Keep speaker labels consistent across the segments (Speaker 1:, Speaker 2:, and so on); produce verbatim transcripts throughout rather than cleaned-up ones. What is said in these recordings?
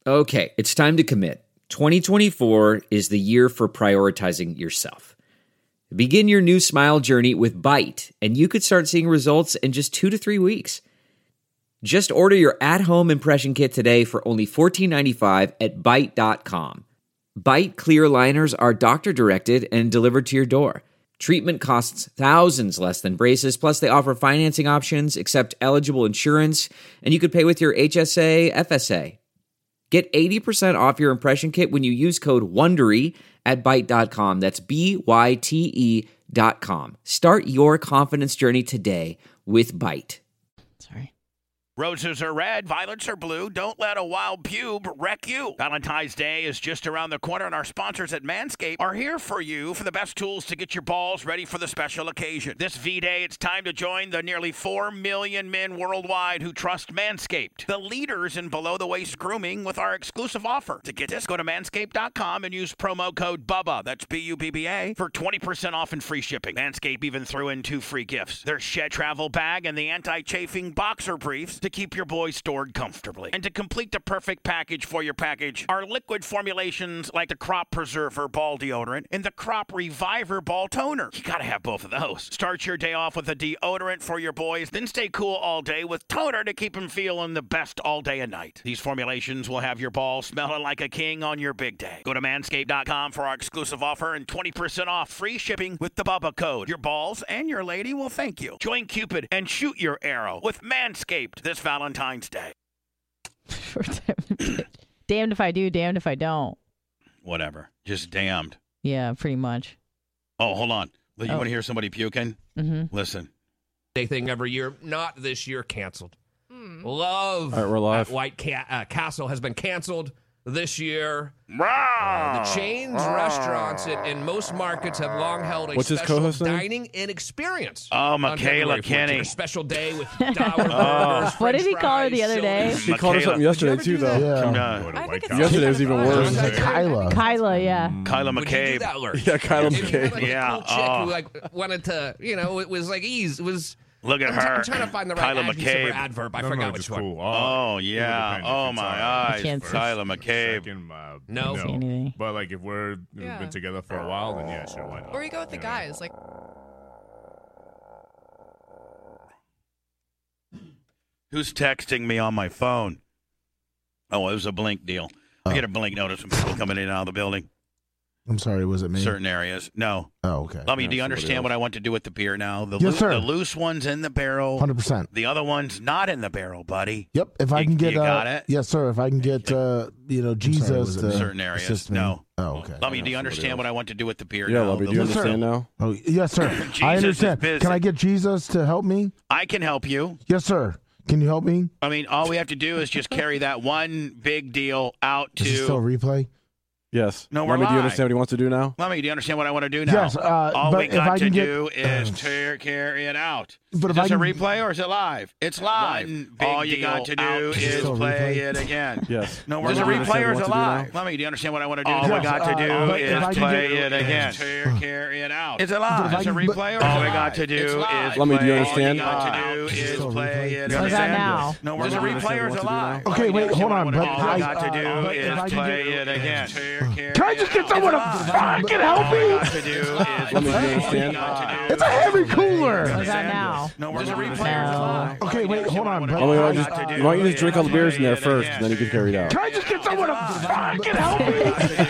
Speaker 1: Okay, it's time to commit. twenty twenty-four is the year for prioritizing yourself. Begin your new smile journey with Byte, and you could start seeing results in just two to three weeks. Just order your at-home impression kit today for only fourteen ninety-five at byte dot com. Byte clear aligners are doctor-directed and delivered to your door. Treatment costs thousands less than braces, plus they offer financing options, accept eligible insurance, and you could pay with your H S A, F S A. Get eighty percent off your impression kit when you use code WONDERY at byte dot com. That's B Y T E dot com. Start your confidence journey today with Byte.
Speaker 2: Sorry.
Speaker 3: Roses are red, violets are blue. Don't let a wild pube wreck you. Valentine's Day is just around the corner, and our sponsors at Manscaped are here for you for the best tools to get your balls ready for the special occasion. This V-Day, it's time to join the nearly four million men worldwide who trust Manscaped, the leaders in below-the-waist grooming, with our exclusive offer. To get this, go to manscaped dot com and use promo code BUBBA, that's B U B B A, for twenty percent off and free shipping. Manscaped even threw in two free gifts: their Shed Travel Bag and the anti-chafing boxer briefs to keep your boys stored comfortably. And to complete the perfect package for your package, our liquid formulations like the Crop Preserver Ball Deodorant and the Crop Reviver Ball Toner. You gotta have both of those. Start your day off with a deodorant for your boys, then stay cool all day with toner to keep them feeling the best all day and night. These formulations will have your balls smelling like a king on your big day. Go to manscaped dot com for our exclusive offer and twenty percent off free shipping with the Bubba code. Your balls and your lady will thank you. Join Cupid and shoot your arrow with Manscaped this Valentine's Day.
Speaker 2: Damned if I do, damned if I don't.
Speaker 3: Whatever. Just damned.
Speaker 2: Yeah, pretty much.
Speaker 3: Oh, hold on. You
Speaker 2: Oh.
Speaker 3: want to hear somebody puking?
Speaker 2: Mm-hmm.
Speaker 3: Listen.
Speaker 4: Day thing every year. Not this year. Canceled. Mm. Love
Speaker 5: All right, we're live.
Speaker 4: at White Ca- uh, Castle has been canceled this year.
Speaker 3: Uh,
Speaker 4: Uh, the chains, restaurants in, in most markets have long held a
Speaker 5: What's his
Speaker 4: special
Speaker 5: co-host name?
Speaker 4: dining and experience.
Speaker 3: Oh,
Speaker 4: on
Speaker 3: Michaela
Speaker 4: February fourteenth.
Speaker 3: Kenny.
Speaker 4: A special day with Dower burgers,
Speaker 2: What did
Speaker 4: French
Speaker 2: he call her the
Speaker 4: fries,
Speaker 2: other day?
Speaker 4: sodas.
Speaker 5: She called her something yesterday,
Speaker 4: Would you
Speaker 5: too,
Speaker 4: ever do
Speaker 5: though.
Speaker 4: that?
Speaker 3: Come
Speaker 6: Yeah.
Speaker 3: down.
Speaker 7: I think it's
Speaker 5: Yesterday was even
Speaker 4: French
Speaker 5: worse.
Speaker 4: fries.
Speaker 6: Kyla.
Speaker 2: Kyla, yeah.
Speaker 3: Kyla
Speaker 4: Would you do
Speaker 3: McCabe.
Speaker 4: that, Lurch?
Speaker 5: Yeah, Kyla
Speaker 4: If you had, like,
Speaker 5: McCabe.
Speaker 4: a
Speaker 3: Yeah,
Speaker 4: cool chick
Speaker 3: oh.
Speaker 4: who like wanted to, you know, it was like ease. It was.
Speaker 3: Look at
Speaker 4: I'm, t-
Speaker 3: her.
Speaker 4: I'm trying to find the right
Speaker 3: Kyla
Speaker 4: adjective or
Speaker 3: McCabe.
Speaker 4: adverb. I
Speaker 7: No,
Speaker 4: forgot
Speaker 7: no,
Speaker 4: which
Speaker 7: just
Speaker 4: one.
Speaker 7: cool.
Speaker 3: Oh, yeah.
Speaker 7: It would depend
Speaker 3: Oh,
Speaker 7: if it's,
Speaker 3: my
Speaker 7: uh,
Speaker 3: eyes.
Speaker 2: can't see.
Speaker 3: Kyla
Speaker 7: first or
Speaker 3: McCabe.
Speaker 7: second, uh,
Speaker 4: No.
Speaker 2: See anything.
Speaker 7: But like if we're we've
Speaker 8: Yeah.
Speaker 7: been together for a while, then yeah, sure, why not?
Speaker 8: Or you go with the
Speaker 7: You know?
Speaker 8: guys, like
Speaker 3: Who's texting me on my phone? Oh, it was a Blink deal. I
Speaker 6: Oh.
Speaker 3: get a Blink notice from people coming in and out of the building.
Speaker 6: I'm sorry, was it me?
Speaker 3: Certain areas. No.
Speaker 6: Oh, okay.
Speaker 3: Lummy, do you
Speaker 5: somebody
Speaker 3: understand
Speaker 5: else.
Speaker 3: what I want to do with the beer now? The,
Speaker 6: Yes,
Speaker 3: loo-
Speaker 6: sir.
Speaker 3: the loose one's in the barrel.
Speaker 6: one hundred percent.
Speaker 3: The other one's not in the barrel, buddy.
Speaker 6: Yep. If I
Speaker 3: You-
Speaker 6: can get,
Speaker 3: you
Speaker 6: uh,
Speaker 3: got it?
Speaker 6: yes, sir. If I can get, uh, you know, Jesus was it to me?
Speaker 3: Certain areas,
Speaker 6: assist me.
Speaker 3: no.
Speaker 6: Oh, okay.
Speaker 3: Lummy, do you
Speaker 5: somebody
Speaker 3: understand
Speaker 5: else.
Speaker 3: what I want to do with the beer
Speaker 5: Yeah,
Speaker 3: now?
Speaker 5: Lovey,
Speaker 3: The
Speaker 5: do you
Speaker 3: loose-
Speaker 5: understand now?
Speaker 6: Oh, yes, sir.
Speaker 3: Jesus
Speaker 6: I
Speaker 3: is
Speaker 6: understand.
Speaker 3: busy.
Speaker 6: Can I get Jesus to help me?
Speaker 3: I can help you.
Speaker 6: Yes, sir. Can you help me?
Speaker 3: I mean, all we have to do is just carry that one big deal out
Speaker 6: Is it still
Speaker 3: to.
Speaker 6: replay?
Speaker 5: Yes.
Speaker 3: No, we're
Speaker 5: Lummy, do you
Speaker 3: live.
Speaker 5: understand what he wants to do now?
Speaker 3: Lummy, do you understand what I want to do now?
Speaker 6: Yes. Uh,
Speaker 3: all
Speaker 6: but
Speaker 3: we
Speaker 6: if
Speaker 3: got
Speaker 6: I
Speaker 3: to
Speaker 6: can get,
Speaker 3: do is tear, carry it out.
Speaker 6: But
Speaker 3: Is
Speaker 6: if
Speaker 3: this
Speaker 6: I
Speaker 3: a
Speaker 6: can-
Speaker 3: replay or is it live? It's live. All you got to do
Speaker 6: Is it
Speaker 3: is
Speaker 6: still
Speaker 3: play
Speaker 6: replay?
Speaker 3: it again.
Speaker 5: Yes.
Speaker 3: No,
Speaker 5: Lummy,
Speaker 3: we're is it
Speaker 5: do you
Speaker 3: replay
Speaker 5: understand
Speaker 3: or
Speaker 5: what
Speaker 3: is
Speaker 5: he
Speaker 3: it
Speaker 5: wants to do
Speaker 3: live? Lummy, do you understand what I want to do? All
Speaker 6: Yes,
Speaker 3: we got to
Speaker 6: uh,
Speaker 3: do
Speaker 6: but if
Speaker 3: is
Speaker 6: I can
Speaker 3: play
Speaker 6: get-
Speaker 3: it again. Tear, carry it out. Is it
Speaker 6: But
Speaker 3: live?
Speaker 6: if I
Speaker 3: Is it a
Speaker 6: can- but-
Speaker 3: replay or all we got to do is
Speaker 5: Lummy, do you
Speaker 3: play-
Speaker 5: understand?
Speaker 3: All you got to do
Speaker 6: Is it
Speaker 3: is
Speaker 6: still
Speaker 3: play
Speaker 6: replay?
Speaker 3: it
Speaker 2: What was
Speaker 3: again.
Speaker 2: that now?
Speaker 3: No, we're is it a
Speaker 5: Lummy, do you
Speaker 3: replay or is it
Speaker 5: understand what
Speaker 3: live?
Speaker 5: to do
Speaker 6: Okay,
Speaker 3: Lummy, do you
Speaker 6: wait, hold
Speaker 3: understand
Speaker 6: on,
Speaker 3: what
Speaker 6: but
Speaker 3: All we
Speaker 6: I-
Speaker 3: got to
Speaker 6: uh,
Speaker 3: do
Speaker 6: but if
Speaker 3: is
Speaker 6: I can
Speaker 3: play
Speaker 6: get-
Speaker 3: it again. Tear, carry
Speaker 6: Can I just get
Speaker 3: it
Speaker 6: someone to
Speaker 3: out.
Speaker 6: fucking help
Speaker 3: All we
Speaker 6: me?
Speaker 3: got to do is
Speaker 5: Lummy, do you
Speaker 3: play-
Speaker 5: understand?
Speaker 3: all we got to do
Speaker 6: It's a heavy cooler.
Speaker 2: What was that now?
Speaker 3: No, we're is it a replay or is it
Speaker 2: No.
Speaker 3: live?
Speaker 6: Okay, wait, hold on, but
Speaker 5: Lummy, why
Speaker 6: I-
Speaker 5: don't you just, why don't you just drink all the beers in there first, and then you can carry it out?
Speaker 6: Can I just get someone to fucking help me?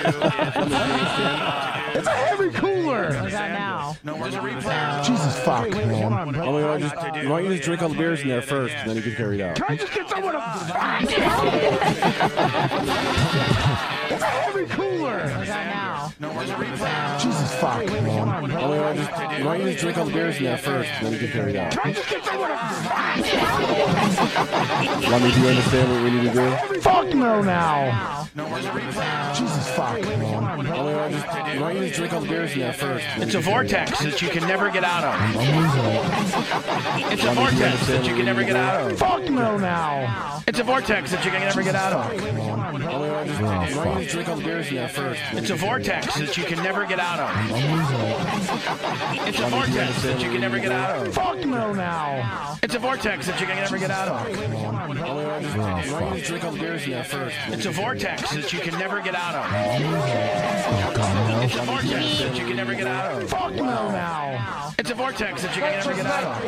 Speaker 6: It's a heavy cooler.
Speaker 2: What was that now?
Speaker 3: No, we're is it a replay?
Speaker 6: Jesus fuck, man.
Speaker 5: Lummy, why don't you just, why don't you just drink all the beers in there first, and then you can carry it out?
Speaker 6: Can I just get someone to fucking help me? It's a heavy cooler.
Speaker 2: What was that now?
Speaker 3: No, we're is it a replay?
Speaker 6: Jesus fuck, man.
Speaker 5: Lummy, why don't you just, why don't you just drink all the beers in there first, and then you can carry it out?
Speaker 6: Can I just get someone to fucking help me?
Speaker 5: Lummy, do you understand what we need to do?
Speaker 6: Fuck no now.
Speaker 3: No, we're is it a replay?
Speaker 6: Jesus fuck, man.
Speaker 5: Lummy, why don't you just, why don't you just drink all the beers in there first? and then
Speaker 3: It's a
Speaker 5: you can carry it out?
Speaker 3: vortex that you can never get out of.
Speaker 6: I'm losing it.
Speaker 3: It's a vortex that you can never get out of.
Speaker 6: Fuck no now.
Speaker 3: It's a vortex that you can never get out of.
Speaker 5: Lummy, why don't you just, why don't you just drink all the beers in there first? and then
Speaker 3: It's a
Speaker 5: you can carry it out?
Speaker 3: vortex vortex that you can never get out of. It's a vortex that you can never get out of.
Speaker 5: Fuck no now.
Speaker 3: It's a vortex that you can never get out of.
Speaker 5: Why you drink all the beers in there first?
Speaker 3: It's a vortex that you can never get out of. It's a vortex that you can never get out of.
Speaker 5: Fuck no now.
Speaker 3: It's a vortex that you can never get out of.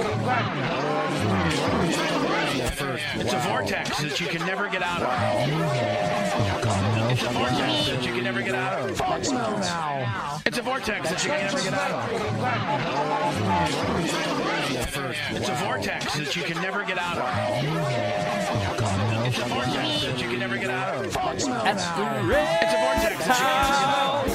Speaker 3: It's a vortex that you can never get out of. It's a vortex that you can never get out of.
Speaker 5: Fuck no now.
Speaker 3: It's a vortex that you can never get out of. It's a vortex that you can never get out of. It's a vortex that you can never get out of.
Speaker 5: Fuck no
Speaker 1: That's
Speaker 5: now.
Speaker 1: the red
Speaker 3: It's a vortex that you can never get out of.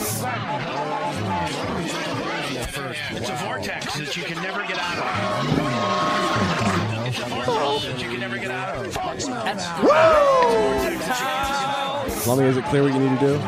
Speaker 5: First.
Speaker 3: It's a vortex that you can never get out of. It's a vortex that you can never get out of.
Speaker 5: Fuck no
Speaker 3: It's a
Speaker 5: now.
Speaker 3: vortex that you can never get out of.
Speaker 8: Lummy, is it clear what you need to do?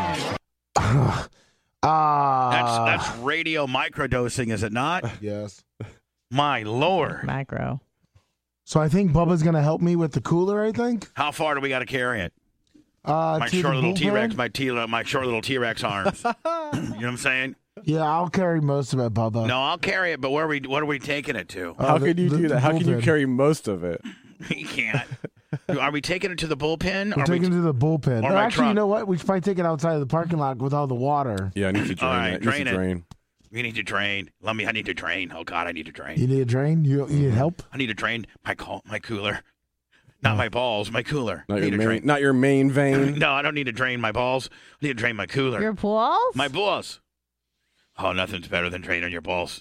Speaker 5: Ah.
Speaker 3: That's that's radio microdosing, is it not?
Speaker 5: Yes.
Speaker 3: My lord.
Speaker 2: Macro.
Speaker 9: So I think Bubba's gonna help me with the cooler. I think.
Speaker 3: How far do we got to carry it?
Speaker 9: Uh,
Speaker 3: My
Speaker 9: to
Speaker 3: short
Speaker 9: the
Speaker 3: little
Speaker 9: bullpen?
Speaker 3: T-Rex, my T, my short little T-Rex arms. You know what I'm saying?
Speaker 9: Yeah, I'll carry most of it, Bubba.
Speaker 3: No, I'll carry it, but where are we? What are we taking it to?
Speaker 9: Uh,
Speaker 8: How
Speaker 9: the-
Speaker 8: could you
Speaker 9: the-
Speaker 8: do
Speaker 9: the
Speaker 8: that? How can you
Speaker 9: bullpen.
Speaker 8: carry most of it?
Speaker 3: You can't. Are we taking it to the bullpen?
Speaker 9: We're
Speaker 3: Are we
Speaker 9: taking it to the bullpen.
Speaker 3: or
Speaker 9: No,
Speaker 3: my
Speaker 9: actually, you
Speaker 3: truck?
Speaker 9: know what? We should probably take it outside of the parking lot with all the water.
Speaker 8: Yeah, I need to drain
Speaker 3: All right,
Speaker 8: it.
Speaker 3: drain
Speaker 8: need
Speaker 3: it.
Speaker 8: to drain.
Speaker 3: We need to drain. Let me. I need to drain. Oh God, I need to drain.
Speaker 9: You need a drain? You, you need help?
Speaker 3: I need to drain my col- my cooler, not my balls. My cooler.
Speaker 8: Not
Speaker 3: I need
Speaker 8: your
Speaker 3: to
Speaker 8: main,
Speaker 3: drain.
Speaker 8: not your main vein.
Speaker 3: No, I don't need to drain my balls. I need to drain my cooler.
Speaker 2: Your balls?
Speaker 3: My balls. Oh, nothing's better than draining your balls.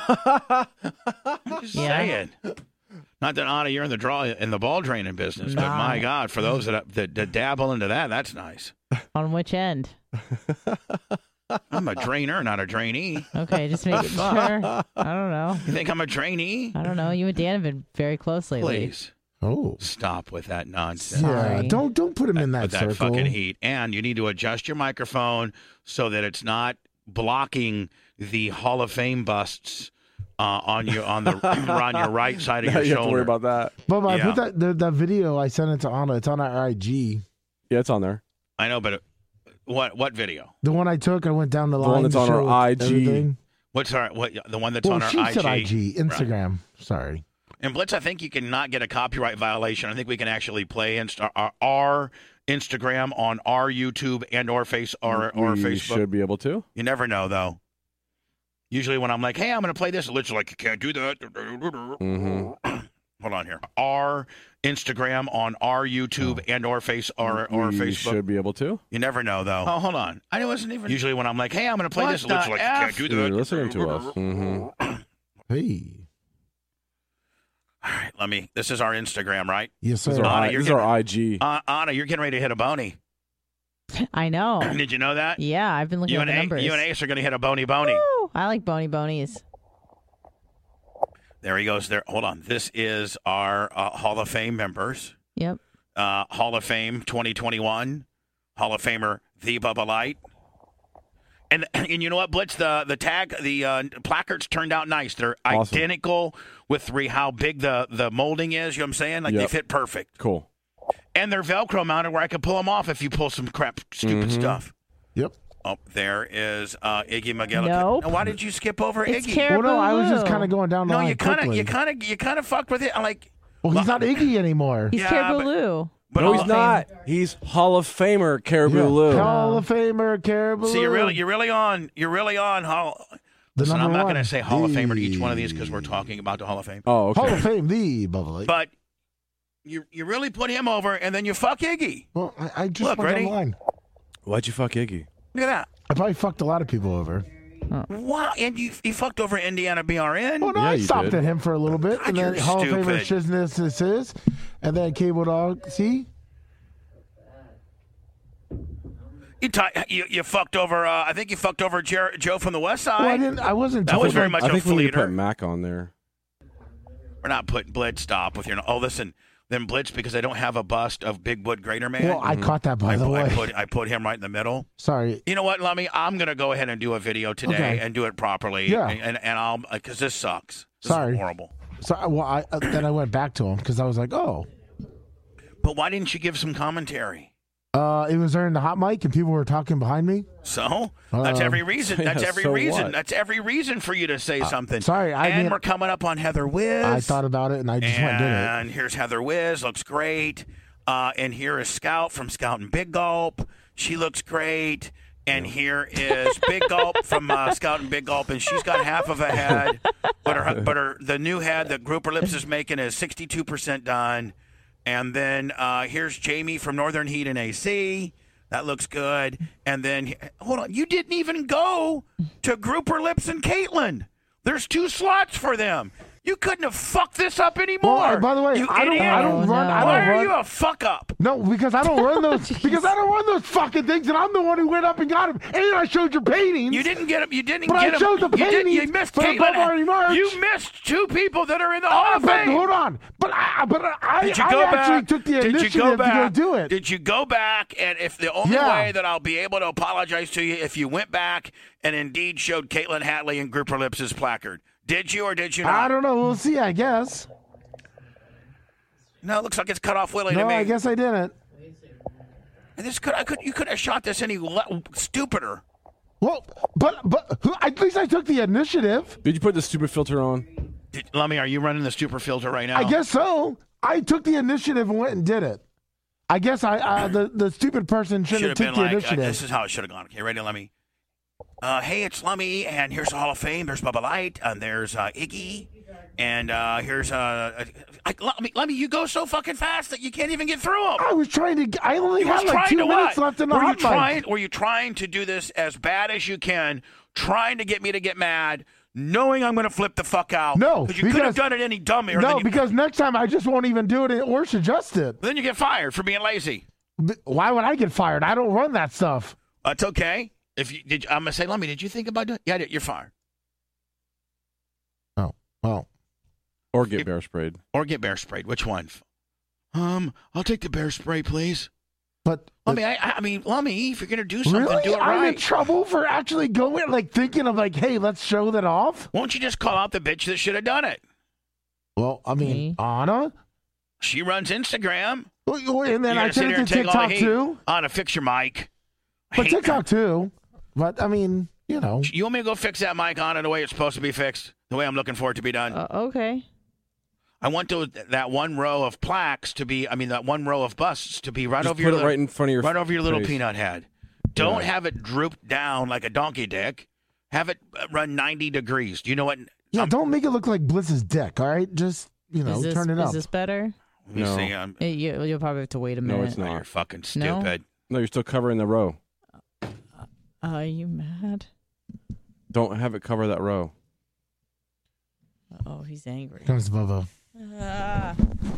Speaker 3: Just
Speaker 2: Yeah.
Speaker 3: saying. Not that Anna, you're in the draw in the ball draining business, but
Speaker 2: Nah.
Speaker 3: my God, for those that, that that dabble into that, that's nice.
Speaker 2: On which end?
Speaker 3: I'm a drainer, not a drainee.
Speaker 2: Okay, just making sure. I don't know.
Speaker 3: You think I'm a drainee?
Speaker 2: I don't know. You and Dan have been very close lately.
Speaker 3: Please
Speaker 9: Oh.
Speaker 3: stop with that nonsense.
Speaker 9: Yeah,
Speaker 2: Sorry.
Speaker 9: don't don't put him in that
Speaker 3: With that
Speaker 9: circle.
Speaker 3: fucking heat. And you need to adjust your microphone so that it's not blocking the Hall of Fame busts uh, on your on the on your right side of
Speaker 8: Now
Speaker 3: your
Speaker 8: you have to worry
Speaker 3: shoulder.
Speaker 8: about that.
Speaker 9: Bubba, I
Speaker 3: Yeah.
Speaker 9: put that the, that video. I sent it to Anna. It's on our I G.
Speaker 8: Yeah, it's on there.
Speaker 3: I know, but it, what what video?
Speaker 9: The one I took, I went down the
Speaker 8: The
Speaker 9: line.
Speaker 8: one that's
Speaker 9: to
Speaker 8: on our
Speaker 9: show
Speaker 8: I G.
Speaker 9: everything.
Speaker 3: What's our what the one that's
Speaker 9: Well,
Speaker 3: on our
Speaker 9: she
Speaker 3: I G?
Speaker 9: said I G,
Speaker 3: Right.
Speaker 9: Instagram. Sorry.
Speaker 3: And Blitz, I think you can not get a copyright violation. I think we can actually play Inst- our, our Instagram on our YouTube and or face or or
Speaker 8: we
Speaker 3: Facebook.
Speaker 8: should be able to.
Speaker 3: You never know, though. Usually, when I'm like, "Hey, I'm going to play this," it's like you can't do that.
Speaker 8: Mm-hmm.
Speaker 3: Hold on here. Our Instagram on our YouTube and or face or or
Speaker 8: we
Speaker 3: Facebook.
Speaker 8: should be able to.
Speaker 3: You never know, though. Oh, hold on. I wasn't even. Usually, when I'm like, "Hey, I'm going to play
Speaker 2: What
Speaker 3: this," it's like you
Speaker 2: the
Speaker 3: can't do that.
Speaker 8: You're listening to us. Mm-hmm.
Speaker 9: Hey.
Speaker 3: All right, let me. This is our Instagram, right?
Speaker 9: Yes,
Speaker 8: This is
Speaker 9: sir.
Speaker 8: our,
Speaker 3: Anna,
Speaker 8: I,
Speaker 3: you're
Speaker 8: this is our
Speaker 3: getting-
Speaker 8: I G.
Speaker 3: Uh, Anna, you're getting ready to hit a bony.
Speaker 2: I know.
Speaker 3: Did you know that?
Speaker 2: Yeah, I've been looking
Speaker 3: You
Speaker 2: at
Speaker 3: and,
Speaker 2: the
Speaker 3: A-
Speaker 2: numbers.
Speaker 3: you and Ace are going to hit a bony bony.
Speaker 2: Woo! I like bony bonies.
Speaker 3: There he goes. There. Hold on. This is our uh, Hall of Fame members.
Speaker 2: Yep.
Speaker 3: Uh, Hall of Fame twenty twenty-one. Hall of Famer the Bubba Light. And and you know what, Blitz? The the tag, the uh, placards turned out nice. They're
Speaker 8: Awesome.
Speaker 3: identical with three how big the, the molding is. You know what I'm saying? Like they
Speaker 8: Yep.
Speaker 3: fit perfect.
Speaker 8: Cool.
Speaker 3: And they're Velcro mounted where I could pull them off if you pull some crap, stupid
Speaker 8: Mhm.
Speaker 3: stuff.
Speaker 9: Yep.
Speaker 3: Oh, there is uh, Iggy McGillicuddy.
Speaker 2: Nope.
Speaker 3: Now, why did you skip over
Speaker 2: It's
Speaker 3: Iggy?
Speaker 2: Caribou
Speaker 9: Well, no, I was just
Speaker 2: Lou.
Speaker 9: kind of going down the
Speaker 3: no,
Speaker 9: line
Speaker 3: you kind of,
Speaker 9: quickly.
Speaker 3: you kind of, you kind of fucked with it. I'm like,
Speaker 9: well, he's not Iggy anymore.
Speaker 2: He's
Speaker 3: Yeah,
Speaker 2: Caribou
Speaker 3: but-
Speaker 2: Lou.
Speaker 3: but
Speaker 8: no,
Speaker 3: Hall
Speaker 8: he's
Speaker 3: of
Speaker 8: not. He's Hall of Famer Caribou
Speaker 9: Yeah.
Speaker 8: Lou.
Speaker 9: Hall of Famer, Caribou.
Speaker 3: See, you're
Speaker 9: Lou.
Speaker 3: really, you're really on, you're really on Hall.
Speaker 9: The
Speaker 3: Listen, I'm
Speaker 9: number
Speaker 3: not
Speaker 9: one.
Speaker 3: going to say Hall of Famer to each one of
Speaker 9: The-
Speaker 3: these because we're talking about the Hall of Fame.
Speaker 8: Oh, okay.
Speaker 9: Hall of Fame, the Bubba Light.
Speaker 3: But you, you really put him over, and then you fuck Iggy.
Speaker 9: Well, I, I just
Speaker 3: Look,
Speaker 9: went
Speaker 3: ready?
Speaker 9: down the line.
Speaker 8: Why'd you fuck Iggy?
Speaker 3: Look at that.
Speaker 9: I probably fucked a lot of people over.
Speaker 3: Wow, and you, you fucked over Indiana B R N.
Speaker 9: Well, no,
Speaker 8: Yeah,
Speaker 9: I
Speaker 8: you
Speaker 9: stopped
Speaker 8: did.
Speaker 9: at him for a little bit,
Speaker 3: God,
Speaker 9: and then
Speaker 3: you're
Speaker 9: Hall of Famer
Speaker 3: stupid.
Speaker 9: Shizness this is, and then Cable Dog. See,
Speaker 3: You, t- you you fucked over. Uh, I think you fucked over Jer- Joe from the West Side.
Speaker 9: well, I didn't. I wasn't.
Speaker 3: That was
Speaker 9: told
Speaker 3: very
Speaker 9: him-
Speaker 3: much
Speaker 8: I
Speaker 3: a
Speaker 8: think we need to
Speaker 3: fleeter.
Speaker 8: put Mac on there.
Speaker 3: We're not putting Blitz. Stop with your. Oh, listen. Then Blitz because I don't have a bust of Big Wood Greater Man.
Speaker 9: Well, I caught that by
Speaker 3: I,
Speaker 9: the
Speaker 3: I
Speaker 9: way.
Speaker 3: put I put him right in the middle.
Speaker 9: Sorry.
Speaker 3: You know what, Lummy? I'm gonna go ahead and do a video today
Speaker 9: Okay.
Speaker 3: and do it properly.
Speaker 9: Yeah.
Speaker 3: And and, and I'll because this sucks. This
Speaker 9: Sorry.
Speaker 3: is horrible.
Speaker 9: So, well, I uh, then I went back to him because I was like, oh,
Speaker 3: But why didn't you give some commentary?
Speaker 9: Uh, it was during the hot mic, and people were talking behind me.
Speaker 3: So that's
Speaker 9: Uh,
Speaker 3: every reason. That's
Speaker 8: yeah,
Speaker 3: every
Speaker 8: so
Speaker 3: reason.
Speaker 8: what?
Speaker 3: That's every reason for you to say something.
Speaker 9: sorry, I
Speaker 3: and
Speaker 9: mean-
Speaker 3: we're coming up on Heather Wiz.
Speaker 9: I thought about it, and I just went and did it.
Speaker 3: And here's Heather Wiz. Looks great. Uh, and here is Scout from Scout and Big Gulp. She looks great. And here is Big Gulp from uh, Scout and Big Gulp, and she's got half of a head, but her but her the new head that Grouper Lips is making is sixty-two percent done. And then uh, here's Jamie from Northern Heat and A C. That looks good. And then hold on, you didn't even go to Grouper Lips and Caitlin. There's two slots for them. You couldn't have fucked this up anymore.
Speaker 9: Well, by the way,
Speaker 3: you
Speaker 9: I don't,
Speaker 3: idiot.
Speaker 9: I don't
Speaker 2: Oh,
Speaker 9: run.
Speaker 2: no.
Speaker 9: I
Speaker 3: Why
Speaker 9: don't
Speaker 3: are
Speaker 9: run.
Speaker 3: you a fuck up?
Speaker 9: No, because I don't run those. because I don't run those fucking things, and I'm the one who went up and got him. And I showed your paintings.
Speaker 3: You didn't get him. You didn't
Speaker 9: But I
Speaker 3: get him.
Speaker 9: showed the
Speaker 3: you, didn't, you
Speaker 9: paintings
Speaker 3: missed
Speaker 9: for the
Speaker 3: Caitlin.
Speaker 9: Bob Marley March.
Speaker 3: You missed two people that are in the
Speaker 9: Oh,
Speaker 3: Hall of
Speaker 9: but
Speaker 3: Fame.
Speaker 9: hold on. But I, but I,
Speaker 3: Did you
Speaker 9: I
Speaker 3: go
Speaker 9: actually
Speaker 3: back?
Speaker 9: took the
Speaker 3: Did
Speaker 9: initiative
Speaker 3: you go back?
Speaker 9: to go do it.
Speaker 3: Did you go back? And if the only
Speaker 9: Yeah.
Speaker 3: way that I'll be able to apologize to you if you went back and indeed showed Caitlin Hatley and Grouper Lips' placard, did you or did you not?
Speaker 9: I don't know. We'll see. I guess.
Speaker 3: No, it looks like it's cut off Willie to
Speaker 9: No,
Speaker 3: me.
Speaker 9: I guess I didn't.
Speaker 3: And this could I could you could have shot this any le- stupider.
Speaker 9: Well, but but who- at least I took the initiative.
Speaker 8: Did you put the stupid filter on?
Speaker 3: Did, Lummy, are you running the super filter right now?
Speaker 9: I guess so. I took the initiative and went and did it. I guess I uh, the the stupid person
Speaker 3: should
Speaker 9: shouldn't
Speaker 3: have
Speaker 9: have
Speaker 3: been
Speaker 9: took the
Speaker 3: like, uh,
Speaker 9: initiative.
Speaker 3: this is how it should have gone. Okay, ready, Lummy? Uh, hey, it's Lummy, and here's the Hall of Fame. There's Bubba Light, and there's uh, Iggy, and uh, here's uh, I, Lummy, Lummy. You go so fucking fast that you can't even get through them.
Speaker 9: I was trying to. I only
Speaker 3: You was
Speaker 9: had like
Speaker 3: trying
Speaker 9: two
Speaker 3: to
Speaker 9: minutes
Speaker 3: what?
Speaker 9: left in the
Speaker 3: were you
Speaker 9: hot mic.
Speaker 3: trying? Were you trying to do this as bad as you can? Trying to get me to get mad, knowing I'm going to flip the fuck out.
Speaker 9: No,
Speaker 3: because you could have
Speaker 9: because-
Speaker 3: done it any dummier.
Speaker 9: No,
Speaker 3: than you,
Speaker 9: because next time I just won't even do it or suggest it.
Speaker 3: then you get fired for being lazy.
Speaker 9: But why would I get fired? I don't run that stuff.
Speaker 3: That's okay. If you did, I'm gonna say, Lummy, did you think about doing? Yeah, I did. You're fired.
Speaker 9: Oh, well.
Speaker 8: Or get bear sprayed.
Speaker 3: Or get bear sprayed. Which one? Um, I'll take the bear spray, please.
Speaker 9: But
Speaker 3: Lummy, I, I mean, Lummy, if you're gonna do something,
Speaker 9: really,
Speaker 3: do it
Speaker 9: I'm in
Speaker 3: right.
Speaker 9: trouble for actually going, like thinking of like, hey, let's show that off.
Speaker 3: Won't you just call out the bitch that should have done it?
Speaker 9: Well, I mean,
Speaker 2: Me?
Speaker 9: Anna,
Speaker 3: She runs Instagram.
Speaker 9: Oh, and then
Speaker 3: You're
Speaker 9: I
Speaker 3: gonna sit
Speaker 9: took
Speaker 3: here
Speaker 9: it
Speaker 3: and
Speaker 9: to
Speaker 3: take all the
Speaker 9: TikTok
Speaker 3: heat.
Speaker 9: too.
Speaker 3: Anna, fix your mic. I
Speaker 9: But
Speaker 3: hate
Speaker 9: TikTok too. But I mean, you know,
Speaker 3: You want me to go fix that mic on it the way it's supposed to be fixed? The way I'm looking for it to be done?
Speaker 2: Uh, okay.
Speaker 3: I want those, that one row of plaques to be, I mean, that one row of busts to be right
Speaker 8: Just
Speaker 3: over
Speaker 8: put
Speaker 3: your
Speaker 8: it
Speaker 3: little,
Speaker 8: right in front of your
Speaker 3: right over your little
Speaker 8: face.
Speaker 3: peanut head. Don't
Speaker 8: Yeah.
Speaker 3: have it droop down like a donkey dick. Have it uh, run ninety degrees. Do you know what?
Speaker 9: yeah,
Speaker 3: um,
Speaker 9: don't make it look like Bliss's dick. All right, just you know,
Speaker 2: is this,
Speaker 9: turn it
Speaker 2: is
Speaker 9: up.
Speaker 2: this better?
Speaker 3: Let me
Speaker 8: No.
Speaker 3: see. Um,
Speaker 2: Uh, You, you'll probably have to wait a
Speaker 8: No,
Speaker 2: minute.
Speaker 8: it's
Speaker 3: oh,
Speaker 8: not.
Speaker 3: you're fucking
Speaker 2: No?
Speaker 3: stupid.
Speaker 8: No, you're still covering the row.
Speaker 2: Are you mad?
Speaker 8: Don't have it cover that row.
Speaker 2: Oh, he's angry.
Speaker 9: Comes Bubba.
Speaker 2: Ah.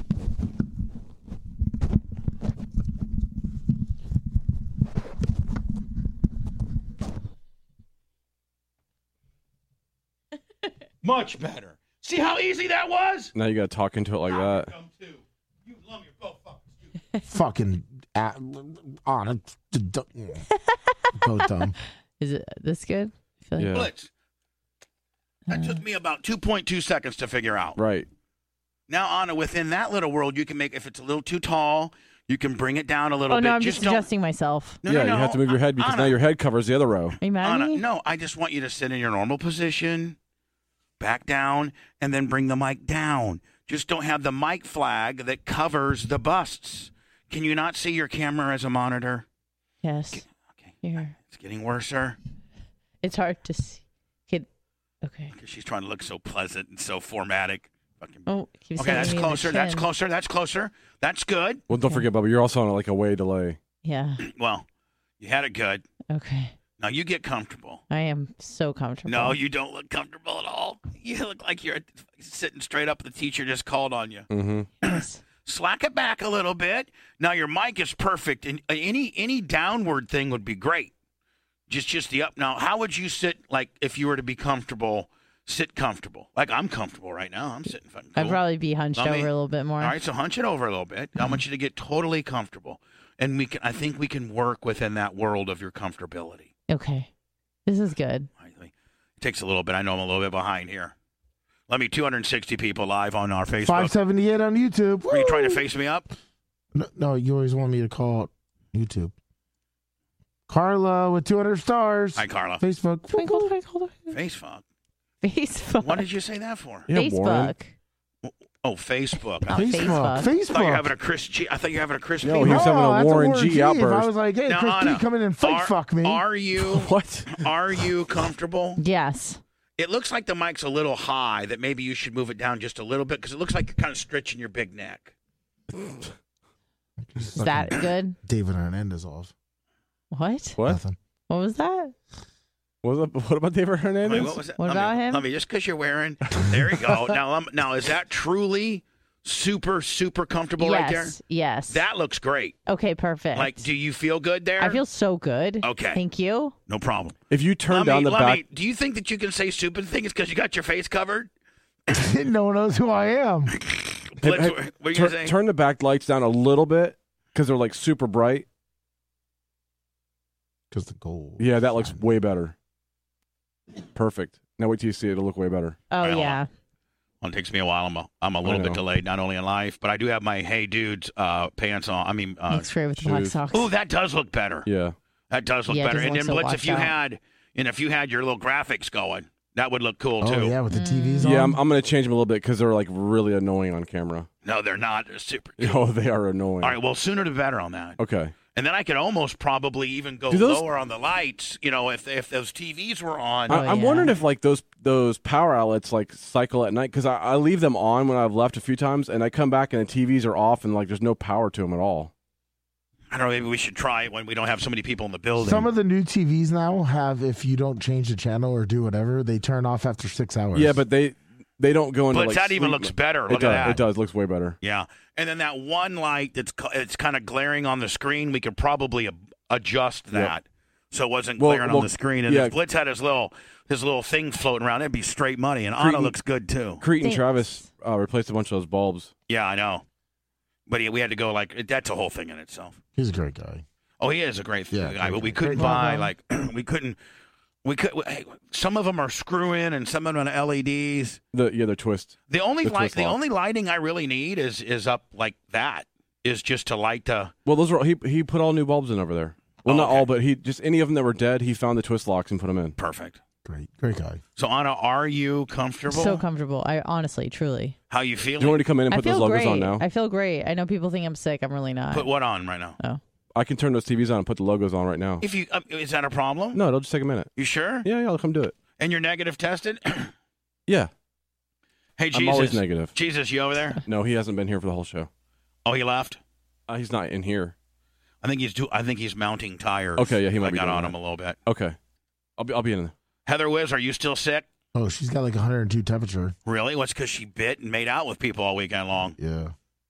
Speaker 3: Much better. See how easy that was?
Speaker 8: Now you got to talk into it like that.
Speaker 3: Dumb too. You love your both fucking stupid.
Speaker 9: Fucking at, Anna, d- d- both dumb.
Speaker 2: Is it this good? I feel like
Speaker 8: Yeah.
Speaker 3: Blitz. That took me about two point two seconds to figure out.
Speaker 8: Right.
Speaker 3: Now, Anna, within that little world, you can make, if it's a little too tall, you can bring it down a little
Speaker 2: Oh
Speaker 3: bit.
Speaker 2: no, I'm just
Speaker 3: don't-
Speaker 2: adjusting myself.
Speaker 3: No,
Speaker 8: yeah,
Speaker 3: no, no.
Speaker 8: you have to move your head because
Speaker 3: Anna,
Speaker 8: now your head covers the other row.
Speaker 2: Are you mad at
Speaker 3: Anna,
Speaker 2: me?
Speaker 3: no, I just want you to sit in your normal position, back down, and then bring the mic down. Just don't have the mic flag that covers the busts. Can you not see your camera as a monitor?
Speaker 2: Yes.
Speaker 3: Okay.
Speaker 2: Here.
Speaker 3: It's getting worse, sir.
Speaker 2: It's hard to see. Kid. Okay.
Speaker 3: Because she's trying to look so pleasant and so formatic. Fucking.
Speaker 2: Oh, keeps
Speaker 3: Okay,
Speaker 2: hitting
Speaker 3: that's
Speaker 2: me in the
Speaker 3: closer. That's
Speaker 2: chin.
Speaker 3: closer. That's closer. That's good.
Speaker 8: Well, don't forget, Bubba, you're also on like a way delay.
Speaker 2: Yeah.
Speaker 3: Well, you had it good.
Speaker 2: Okay.
Speaker 3: Now you get comfortable.
Speaker 2: I am so comfortable.
Speaker 3: No, you don't look comfortable at all. You look like you're sitting straight up. The teacher just called on you.
Speaker 8: Mm-hmm.
Speaker 2: Yes.
Speaker 3: Slack it back a little bit. Now your mic is perfect, and any any downward thing would be great. Just just the up. Now, how would you sit? Like if you were to be comfortable, sit comfortable. Like I'm comfortable right now. I'm sitting fucking cool.
Speaker 2: I'd probably be hunched
Speaker 3: Let me-
Speaker 2: over a little bit more.
Speaker 3: All right, so hunch it over a little bit. I want you to get totally comfortable, and we can. I think we can work within that world of your comfortability.
Speaker 2: Okay. This is good.
Speaker 3: It takes a little bit. I know I'm a little bit behind here. Let me two hundred sixty people live on our Facebook.
Speaker 9: five seventy-eight on YouTube.
Speaker 3: Were you trying to
Speaker 9: Woo!
Speaker 3: face me up?
Speaker 9: No, no, you always want me to call YouTube. Carla with two hundred stars.
Speaker 3: Hi, Carla.
Speaker 9: Facebook.
Speaker 2: Twinkle, twinkle, twinkle.
Speaker 3: Facebook.
Speaker 2: Facebook.
Speaker 3: What did you say that for?
Speaker 8: Yeah, Warren.
Speaker 2: Facebook.
Speaker 3: Oh, Facebook.
Speaker 2: Oh,
Speaker 3: I
Speaker 9: Facebook.
Speaker 2: Facebook.
Speaker 9: Facebook.
Speaker 3: thought you were having a Chris G. I thought you were having a Chris
Speaker 8: No,
Speaker 3: P.
Speaker 8: he was having a
Speaker 9: Oh, that's
Speaker 8: Warren
Speaker 9: Warren
Speaker 8: G
Speaker 9: If
Speaker 8: outburst.
Speaker 9: I was like, hey,
Speaker 3: Now,
Speaker 9: Chris
Speaker 3: Anna,
Speaker 9: G, come in and fight
Speaker 3: are,
Speaker 9: fuck me.
Speaker 3: Are you
Speaker 8: What?
Speaker 3: are you comfortable?
Speaker 2: Yes.
Speaker 3: It looks like the mic's a little high. That maybe you should move it down just a little bit because it looks like you're kind of stretching your big neck.
Speaker 2: Is that good?
Speaker 9: David Hernandez off.
Speaker 2: What?
Speaker 8: What?
Speaker 9: Nothing.
Speaker 2: What was that?
Speaker 8: What, was up, what about David Hernandez?
Speaker 3: Wait, what was that?
Speaker 2: What
Speaker 3: let
Speaker 2: about
Speaker 3: me,
Speaker 2: him?
Speaker 3: Let me just because you're wearing. There you go. now, um, now is that truly super super comfortable
Speaker 2: yes.
Speaker 3: right there?
Speaker 2: Yes.
Speaker 3: That looks great.
Speaker 2: Okay, perfect.
Speaker 3: Like, do you feel good there?
Speaker 2: I feel so good.
Speaker 3: Okay.
Speaker 2: Thank you.
Speaker 3: no problem.
Speaker 8: If you turn
Speaker 3: Let
Speaker 8: down
Speaker 3: me,
Speaker 8: the
Speaker 3: let
Speaker 8: back,
Speaker 3: me, do you think that you can say stupid things because you got your face covered?
Speaker 9: No one knows who I am.
Speaker 3: Blitz,
Speaker 8: hey,
Speaker 3: what are you
Speaker 8: tur-
Speaker 3: saying?
Speaker 8: turn the back lights down a little bit because they're like super bright.
Speaker 9: Because the gold.
Speaker 8: Yeah, that looks way better. Perfect. Now wait till you see it. It'll look way better.
Speaker 2: Oh,
Speaker 3: Right, hold
Speaker 2: yeah.
Speaker 3: Well, it takes me a while. I'm a, I'm a little bit
Speaker 8: know.
Speaker 3: delayed, not only in life, but I do have my Hey Dudes uh, pants on. I mean, uh,
Speaker 2: Looks great with the black
Speaker 8: shoes.
Speaker 2: socks.
Speaker 3: oh, that does look better.
Speaker 8: Yeah.
Speaker 3: That does look
Speaker 2: Yeah, it
Speaker 3: better.
Speaker 2: doesn't
Speaker 3: And
Speaker 2: look
Speaker 3: then
Speaker 2: so
Speaker 3: Blitz, if
Speaker 2: washed
Speaker 3: you
Speaker 2: out.
Speaker 3: had, and if you had your little graphics going, that would look cool
Speaker 9: Oh,
Speaker 3: too.
Speaker 9: yeah, with the T Vs
Speaker 8: Yeah,
Speaker 9: on.
Speaker 8: I'm, I'm going to change them a little bit because they're like really annoying on camera.
Speaker 3: No, they're not. They're super.
Speaker 8: Oh, they are annoying.
Speaker 3: All right, well, sooner the better on that.
Speaker 8: Okay.
Speaker 3: And then I could almost probably even go
Speaker 8: Do those-
Speaker 3: lower on the lights. You know, if if those T Vs were on.
Speaker 8: I,
Speaker 2: Oh,
Speaker 8: I'm
Speaker 2: yeah.
Speaker 8: wondering if like those those power outlets like cycle at night because I, I leave them on when I've left a few times and I come back and the T Vs are off and like there's no power to them at all.
Speaker 3: I don't know. Maybe we should try it when we don't have so many people in the building.
Speaker 9: Some of the new T Vs now have, if you don't change the channel or do whatever, they turn off after six hours.
Speaker 8: Yeah, but they they don't go into
Speaker 3: But
Speaker 8: like
Speaker 3: that even
Speaker 8: sleep
Speaker 3: looks
Speaker 8: mode.
Speaker 3: better.
Speaker 8: It
Speaker 3: Look
Speaker 8: does.
Speaker 3: at that.
Speaker 8: It does. Looks way better.
Speaker 3: Yeah, and then that one light that's co- it's kind of glaring on the screen. We could probably a- adjust that so it wasn't
Speaker 8: Well-
Speaker 3: glaring
Speaker 8: well,
Speaker 3: on the screen. And
Speaker 8: yeah.
Speaker 3: if Blitz had his little his little thing floating around, it'd be straight money. And
Speaker 8: Cretan-
Speaker 3: Anna looks good too.
Speaker 8: Crete and
Speaker 2: Thanks.
Speaker 8: Travis uh, replaced a bunch of those bulbs.
Speaker 3: Yeah, I know. But he, we had to go like that's a whole thing in itself.
Speaker 9: He's a great guy.
Speaker 3: Oh, he is a great
Speaker 9: Yeah,
Speaker 3: guy,
Speaker 9: great
Speaker 3: but we
Speaker 9: guy.
Speaker 3: couldn't
Speaker 9: Great
Speaker 3: buy
Speaker 9: guy.
Speaker 3: like we couldn't. We could. Hey, some of them are screw in, and some of them are L E Ds.
Speaker 8: The yeah, they're twist.
Speaker 3: The only
Speaker 8: The
Speaker 3: light,
Speaker 8: twist
Speaker 3: the
Speaker 8: lock.
Speaker 3: only lighting I really need is is up like that. Is just to light the.
Speaker 8: Well, those were he he put all new bulbs in over there. Well,
Speaker 3: Oh,
Speaker 8: not
Speaker 3: okay.
Speaker 8: all, but he just any of them that were dead, he found the twist locks and put them in.
Speaker 3: Perfect.
Speaker 9: Great, great guy.
Speaker 3: So Anna, are you comfortable?
Speaker 2: So comfortable. I honestly, truly.
Speaker 3: How you
Speaker 8: Do
Speaker 3: feeling?
Speaker 8: you want me to come in and
Speaker 2: I
Speaker 8: put
Speaker 2: feel
Speaker 8: those logos
Speaker 2: great.
Speaker 8: on now?
Speaker 2: I feel great. I know people think I'm sick. I'm really not.
Speaker 3: Put what on right now?
Speaker 2: Oh.
Speaker 8: I can turn those T Vs on and put the logos on right now.
Speaker 3: If you uh, is that a problem?
Speaker 8: No, it'll just take a minute.
Speaker 3: You sure?
Speaker 8: Yeah, yeah, I'll come do it.
Speaker 3: And you're negative tested?
Speaker 8: Yeah,
Speaker 3: Hey, Jesus.
Speaker 8: I'm always negative.
Speaker 3: Jesus, you over there?
Speaker 8: No, he hasn't been here for the whole show.
Speaker 3: Oh, he left.
Speaker 8: Uh, he's not in here.
Speaker 3: I think he's do. I think he's mounting tires.
Speaker 8: Okay, yeah, he might
Speaker 3: I
Speaker 8: be
Speaker 3: got
Speaker 8: doing
Speaker 3: on
Speaker 8: that.
Speaker 3: him a little bit.
Speaker 8: Okay, I'll be I'll be in.
Speaker 3: Heather Wiz, are you still sick?
Speaker 9: Oh, she's got like one hundred two temperature.
Speaker 3: Really? What's because she bit and made out with people all weekend long?
Speaker 9: Yeah.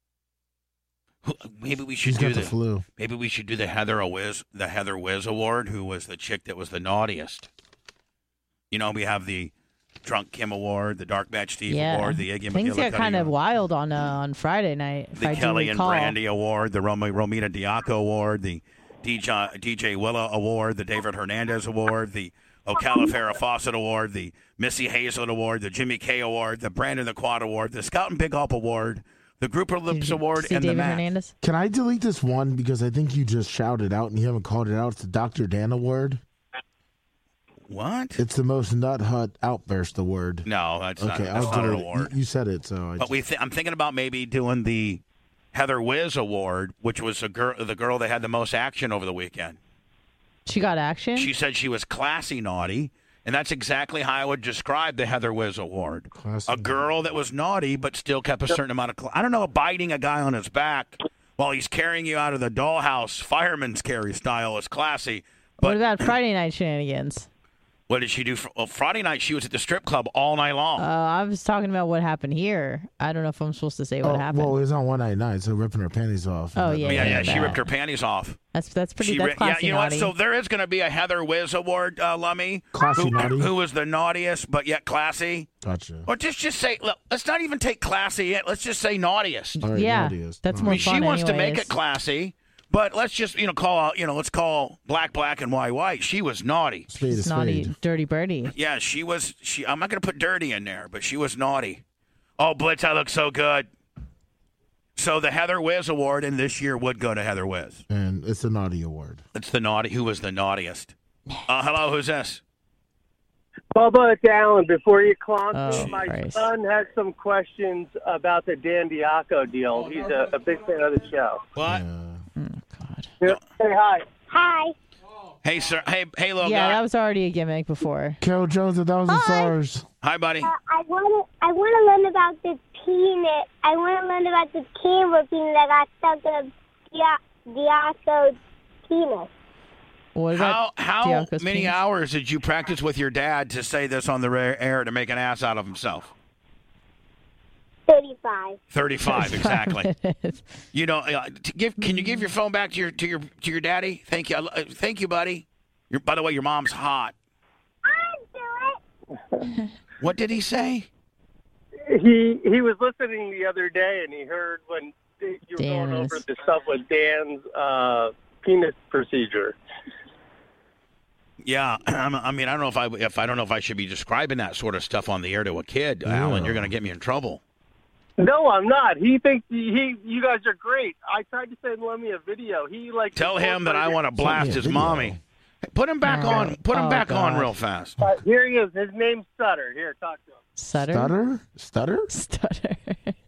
Speaker 3: Maybe we should
Speaker 9: She's
Speaker 3: do
Speaker 9: got the
Speaker 3: the.
Speaker 9: flu.
Speaker 3: Maybe we should do the Heather Wiz, the Heather Wiz Award, who was the chick that was the naughtiest. You know, we have the Drunk Kim Award, the Dark Match Steve
Speaker 2: Yeah.
Speaker 3: Award, the Iggy
Speaker 2: Things got
Speaker 3: McGillicuddy
Speaker 2: kind of
Speaker 3: Award,
Speaker 2: wild on uh, on Friday night. If
Speaker 3: the
Speaker 2: I do
Speaker 3: Kelly and
Speaker 2: recall.
Speaker 3: Brandy Award, the Roma, Romina Diaco Award, the D J, D J Willa Award, the David Hernandez Award, the Ocala Farrah Fawcett Award, the Missy Hazlett Award, the Jimmy K Award, the Brandon the Quad Award, the Scout and Big Hop Award, the Grouper
Speaker 2: Did
Speaker 3: Lips
Speaker 2: you
Speaker 3: Award,
Speaker 2: see
Speaker 3: and
Speaker 2: David
Speaker 3: the Mac.
Speaker 2: Hernandez.
Speaker 9: Can I delete this one because I think you just shouted out and you haven't called it out? It's the Doctor Dan Award.
Speaker 3: What?
Speaker 9: It's the most nut hut outburst award.
Speaker 3: No, that's not,
Speaker 9: Okay,
Speaker 3: that's
Speaker 9: I'll
Speaker 3: not
Speaker 9: do
Speaker 3: an
Speaker 9: it.
Speaker 3: award.
Speaker 9: You, you said it, so I
Speaker 3: But we, th- I'm thinking about maybe doing the Heather Wiz Award, which was a girl, the girl that had the most action over the weekend.
Speaker 2: She got action.
Speaker 3: She said she was classy naughty, and that's exactly how I would describe the Heather Wiz Award.
Speaker 9: Classy
Speaker 3: A girl that was naughty but still kept a certain amount of. Cl- I don't know, biting a guy on his back while he's carrying you out of the dollhouse, fireman's carry style, is classy.
Speaker 2: what
Speaker 3: But
Speaker 2: about Friday night shenanigans?
Speaker 3: what did she do? For, well, Friday night she was at the strip club all night long.
Speaker 2: Uh, I was talking about what happened here. I don't know if I'm supposed to say what
Speaker 9: oh,
Speaker 2: happened.
Speaker 9: well, it was on one night night, so ripping her panties off.
Speaker 2: Oh, yeah,
Speaker 3: yeah, yeah, she
Speaker 2: that.
Speaker 3: ripped her panties off.
Speaker 2: That's that's pretty.
Speaker 3: She
Speaker 2: that's
Speaker 3: ri- yeah,
Speaker 2: classy
Speaker 3: you know
Speaker 2: naughty.
Speaker 3: what? So there is going to be a Heather Wiz Award, uh, Lummy.
Speaker 9: Classy
Speaker 3: who,
Speaker 9: naughty.
Speaker 3: who was the naughtiest but yet classy?
Speaker 9: Gotcha.
Speaker 3: Or just just say, look, let's not even take classy yet. Let's just say naughtiest.
Speaker 9: All right,
Speaker 2: yeah,
Speaker 9: naughtiest.
Speaker 2: that's
Speaker 9: All
Speaker 2: more
Speaker 3: I mean,
Speaker 2: fun.
Speaker 3: she wants to make
Speaker 2: anyways.
Speaker 3: it classy, but let's just you know call out you know let's call black black and white white. She was naughty.
Speaker 9: Spade is
Speaker 2: It's naughty,
Speaker 9: spade.
Speaker 2: dirty birdie.
Speaker 3: Yeah, she was. She. I'm not going to put dirty in there, but she was naughty. Oh, Blitz, I look so good. So the Heather Wiz Award in this year would go to Heather Wiz.
Speaker 10: And it's a naughty award.
Speaker 3: It's the naughty. Who was the naughtiest? Uh, hello, who's this?
Speaker 11: Bubba, it's Alan. Before you clonk
Speaker 2: Oh,
Speaker 11: me, my
Speaker 2: Christ.
Speaker 11: son has some questions about the Dan Diaco deal. He's a, a big fan of the show.
Speaker 3: What?
Speaker 2: Oh, God.
Speaker 11: Say hi.
Speaker 6: Hi.
Speaker 3: Hey, sir. Hey, hey, little
Speaker 2: Yeah,
Speaker 3: guy.
Speaker 2: that was already a gimmick before.
Speaker 10: Carol Jones, a thousand stars.
Speaker 3: Hi, buddy.
Speaker 6: Uh, I want to. I want to learn about the peanut. I want to learn about the camera peanut that got stuck in a Dia- Diaco penis.
Speaker 2: What
Speaker 3: How
Speaker 2: about
Speaker 3: how
Speaker 2: Diaco's
Speaker 3: many
Speaker 2: penis?
Speaker 3: hours did you practice with your dad to say this on the ra- air to make an ass out of himself?
Speaker 6: Thirty-five.
Speaker 3: Thirty-five, exactly.
Speaker 2: minutes.
Speaker 3: You know, uh, to give. Can you give your phone back to your to your to your daddy? Thank you. Uh, thank you, buddy. You're, by the way, your mom's hot.
Speaker 6: I'll do it.
Speaker 3: What did he say?
Speaker 11: He he was listening the other day, and he heard when you were
Speaker 2: Dan
Speaker 11: going
Speaker 2: is-
Speaker 11: over the stuff with Dan's uh, penis procedure.
Speaker 3: Yeah, I mean, I don't know if I if I don't know if I should be describing that sort of stuff on the air to a kid, Alan. You're going to get me in trouble.
Speaker 11: No, I'm not. He thinks he. You guys are great. I tried to send Lemmy a video. He like
Speaker 3: Tell him that I want to blast his
Speaker 10: video.
Speaker 3: mommy. Put him back
Speaker 2: Oh.
Speaker 3: on. Put him
Speaker 2: Oh,
Speaker 3: back on
Speaker 2: God.
Speaker 3: real fast.
Speaker 11: Uh, here he is. His name's Sutter. Here, talk to him.
Speaker 2: Stutter?
Speaker 10: Stutter? Stutter?
Speaker 2: Stutter.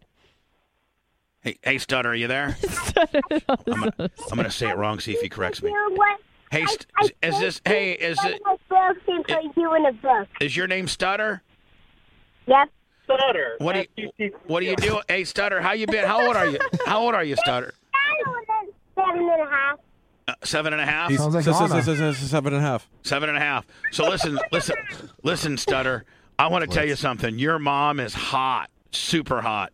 Speaker 3: Hey, hey, Stutter, are you there?
Speaker 2: Stutter.
Speaker 3: I'm gonna, I'm gonna say it wrong. See if he corrects me.
Speaker 6: You know what?
Speaker 3: Hey,
Speaker 6: I-
Speaker 3: st-
Speaker 6: I
Speaker 3: is this? Hey, is
Speaker 6: One
Speaker 3: it?
Speaker 6: of my books and put you in a book.
Speaker 3: Is your name Stutter?
Speaker 6: Yep.
Speaker 11: Sutter.
Speaker 3: What do you? What do you do? Hey, Stutter, how you been? How old are you? How old are you, Stutter?
Speaker 6: Seven and a half.
Speaker 3: Uh, seven and a half.
Speaker 8: He's
Speaker 10: Sounds like
Speaker 8: s- s-
Speaker 10: Anna.
Speaker 8: s- s- s- seven and a half.
Speaker 3: Seven and a half. So listen, listen, listen, Stutter. I want to tell you something. Your mom is hot, super hot.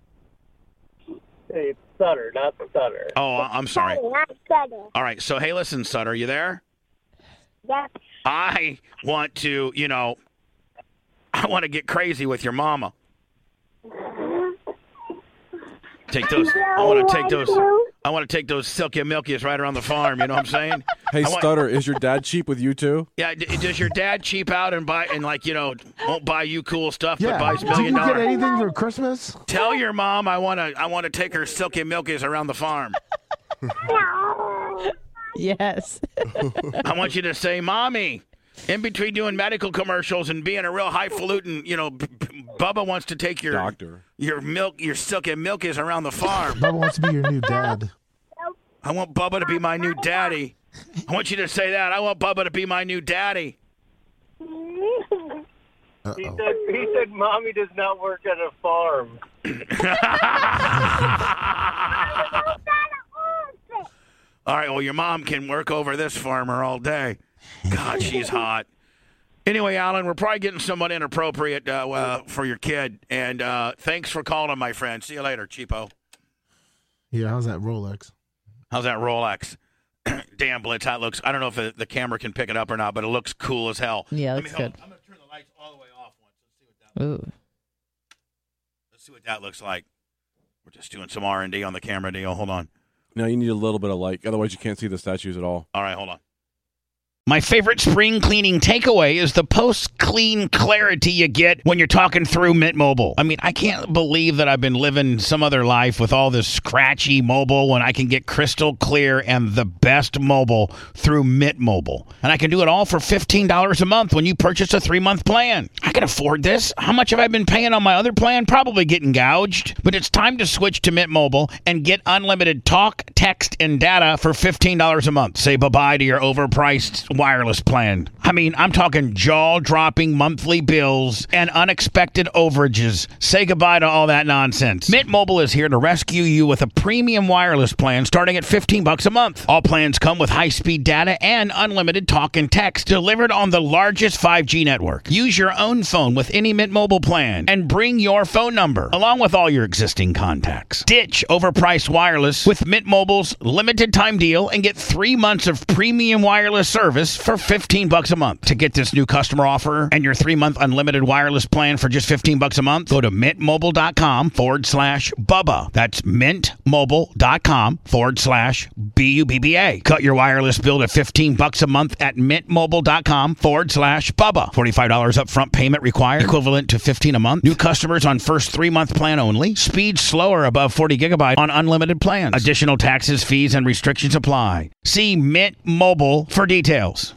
Speaker 11: Hey, it's Sutter, not Sutter.
Speaker 3: Oh, I- I'm sorry.
Speaker 6: Sorry, not Sutter.
Speaker 3: All right. So hey, listen, Stutter, you there?
Speaker 6: Yep.
Speaker 3: I want to, you know, I want to get crazy with your mama. Take those. I want to take those. I want to take those silky milkies right around the farm. You know what I'm saying?
Speaker 8: Hey,
Speaker 3: I want-
Speaker 8: Stutter, is your dad cheap with you too?
Speaker 3: Yeah. d- Does your dad cheap out and buy and like you know won't buy you cool stuff,
Speaker 10: Yeah.
Speaker 3: but buys
Speaker 10: Did
Speaker 3: million
Speaker 10: you get
Speaker 3: dollar?
Speaker 10: anything for Christmas?
Speaker 3: Tell your mom I want to. I want to take her silky milkies around the farm.
Speaker 6: No.
Speaker 2: Yes.
Speaker 3: I want you to say, "Mommy." In between doing medical commercials and being a real highfalutin, you know, B- B- Bubba wants to take your
Speaker 8: Doctor.
Speaker 3: your milk, your silky milkies around the farm.
Speaker 10: Bubba wants to be your new dad.
Speaker 3: I want Bubba to be my new daddy. I want you to say that. I want Bubba to be my new daddy.
Speaker 11: He
Speaker 10: Uh-oh.
Speaker 11: said, he said, "Mommy does not work at a farm."
Speaker 3: All right, well, your mom can work over this farmer all day. God, she's hot. Anyway, Alan, we're probably getting somewhat inappropriate uh, uh, for your kid. And uh, thanks for calling, my friend. See you later, cheapo.
Speaker 10: Yeah, how's that Rolex?
Speaker 3: How's that Rolex? Damn, Blitz, that looks, I don't know if the, the camera can pick it up or not, but it looks cool as hell.
Speaker 2: Yeah,
Speaker 3: Let
Speaker 2: looks
Speaker 3: me- hold
Speaker 2: good.
Speaker 3: on. I'm going to turn the lights all the way off once. Let's see what that looks
Speaker 2: Ooh.
Speaker 3: Let's see what that looks like. We're just doing some R and D on the camera deal. Hold on.
Speaker 8: No, you need a little bit of light, otherwise you can't see the statues at all.
Speaker 3: All right, hold on. My favorite spring cleaning takeaway is the post-clean clarity you get when you're talking through Mint Mobile. I mean, I can't believe that I've been living some other life with all this scratchy mobile when I can get crystal clear and the best mobile through Mint Mobile. And I can do it all for fifteen dollars a month when you purchase a three-month plan. I can afford this. How much have I been paying on my other plan? Probably getting gouged. But it's time to switch to Mint Mobile and get unlimited talk, text, and data for fifteen dollars a month. Say bye-bye to your overpriced wireless plan. I mean, I'm talking jaw-dropping monthly bills and unexpected overages. Say goodbye to all that nonsense. Mint Mobile is here to rescue you with a premium wireless plan starting at fifteen bucks a month. All plans come with high-speed data and unlimited talk and text delivered on the largest five G network. Use your own phone with any Mint Mobile plan and bring your phone number along with all your existing contacts. Ditch overpriced wireless with Mint Mobile's limited time deal and get three months of premium wireless service just for fifteen bucks a month. To get this new customer offer and your three-month unlimited wireless plan for just fifteen bucks a month, go to mintmobile.com forward slash Bubba. That's mintmobile.com forward slash B U B B A. Cut your wireless bill to fifteen bucks a month at mintmobile.com forward slash Bubba. forty-five dollars upfront payment required, equivalent to fifteen a month. New customers on first three-month plan only. Speed slower above forty gigabyte on unlimited plans. Additional taxes, fees, and restrictions apply. See Mint Mobile for details.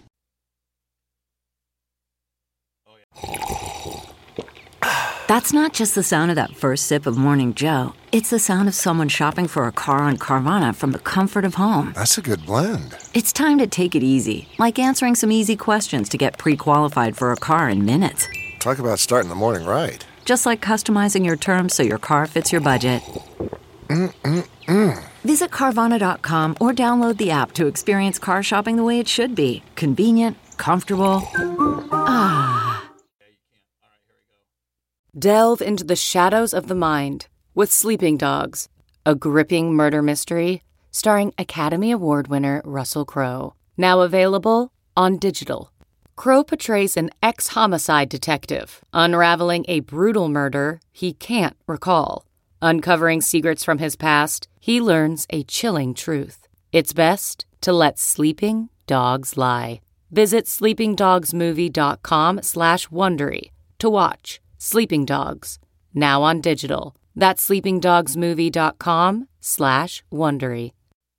Speaker 12: That's not just the sound of that first sip of Morning Joe. It's the sound of someone shopping for a car on Carvana from the comfort of home.
Speaker 13: That's a good blend.
Speaker 12: It's time to take it easy, like answering some easy questions to get pre-qualified for a car in minutes.
Speaker 13: Talk about starting the morning right.
Speaker 12: Just like customizing your terms so your car fits your budget.
Speaker 13: Mm-mm-mm.
Speaker 12: Visit Carvana dot com or download the app to experience car shopping the way it should be. Convenient, comfortable. Ah.
Speaker 14: Delve into the shadows of the mind with Sleeping Dogs, a gripping murder mystery starring Academy Award winner Russell Crowe. Now available on digital. Crowe portrays an ex-homicide detective unraveling a brutal murder he can't recall. Uncovering secrets from his past, he learns a chilling truth. It's best to let sleeping dogs lie. Visit sleepingdogsmovie.com slash Wondery to watch Sleeping Dogs, now on digital. That's sleepingdogsmovie.com slash Wondery.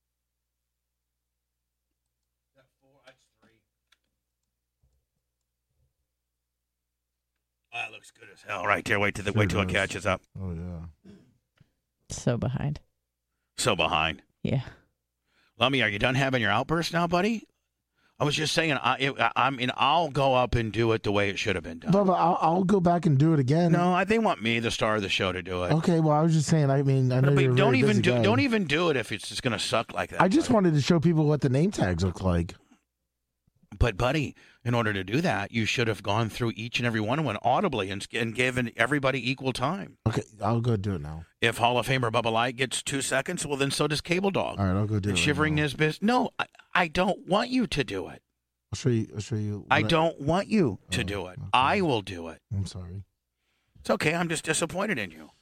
Speaker 3: Oh, that looks good as hell right there. Wait till the, wait till it catches up.
Speaker 10: Oh yeah.
Speaker 2: So behind.
Speaker 3: So behind.
Speaker 2: Yeah.
Speaker 3: Lummy, are you done having your outburst now, buddy? I was just saying, I, it, I mean, I'll go up and do it the way it should have been done.
Speaker 10: Bubba, I'll, I'll go back and do it again.
Speaker 3: No, I, they want me, the star of the show, to do it.
Speaker 10: Okay, well, I was just saying. I mean, I know
Speaker 3: But
Speaker 10: you're a
Speaker 3: don't
Speaker 10: very
Speaker 3: even
Speaker 10: busy
Speaker 3: do
Speaker 10: guy.
Speaker 3: don't even do it if it's just going to suck like that.
Speaker 10: I just
Speaker 3: buddy.
Speaker 10: wanted to show people what the name tags look like.
Speaker 3: But, buddy, in order to do that, you should have gone through each and every one of them audibly and, and given everybody equal time.
Speaker 10: Okay, I'll go do it now.
Speaker 3: If Hall of Famer Bubba Light gets two seconds, well, then so does Cable Dog.
Speaker 10: All right, I'll go do
Speaker 3: and
Speaker 10: it.
Speaker 3: Shivering
Speaker 10: right now.
Speaker 3: Nisbis. No, I, I don't want you to do it.
Speaker 10: I'll show you. I'll show you.
Speaker 3: I
Speaker 10: what
Speaker 3: don't want you to
Speaker 10: Oh,
Speaker 3: do it.
Speaker 10: okay.
Speaker 3: I will do it.
Speaker 10: I'm sorry.
Speaker 3: It's okay. I'm just disappointed in you.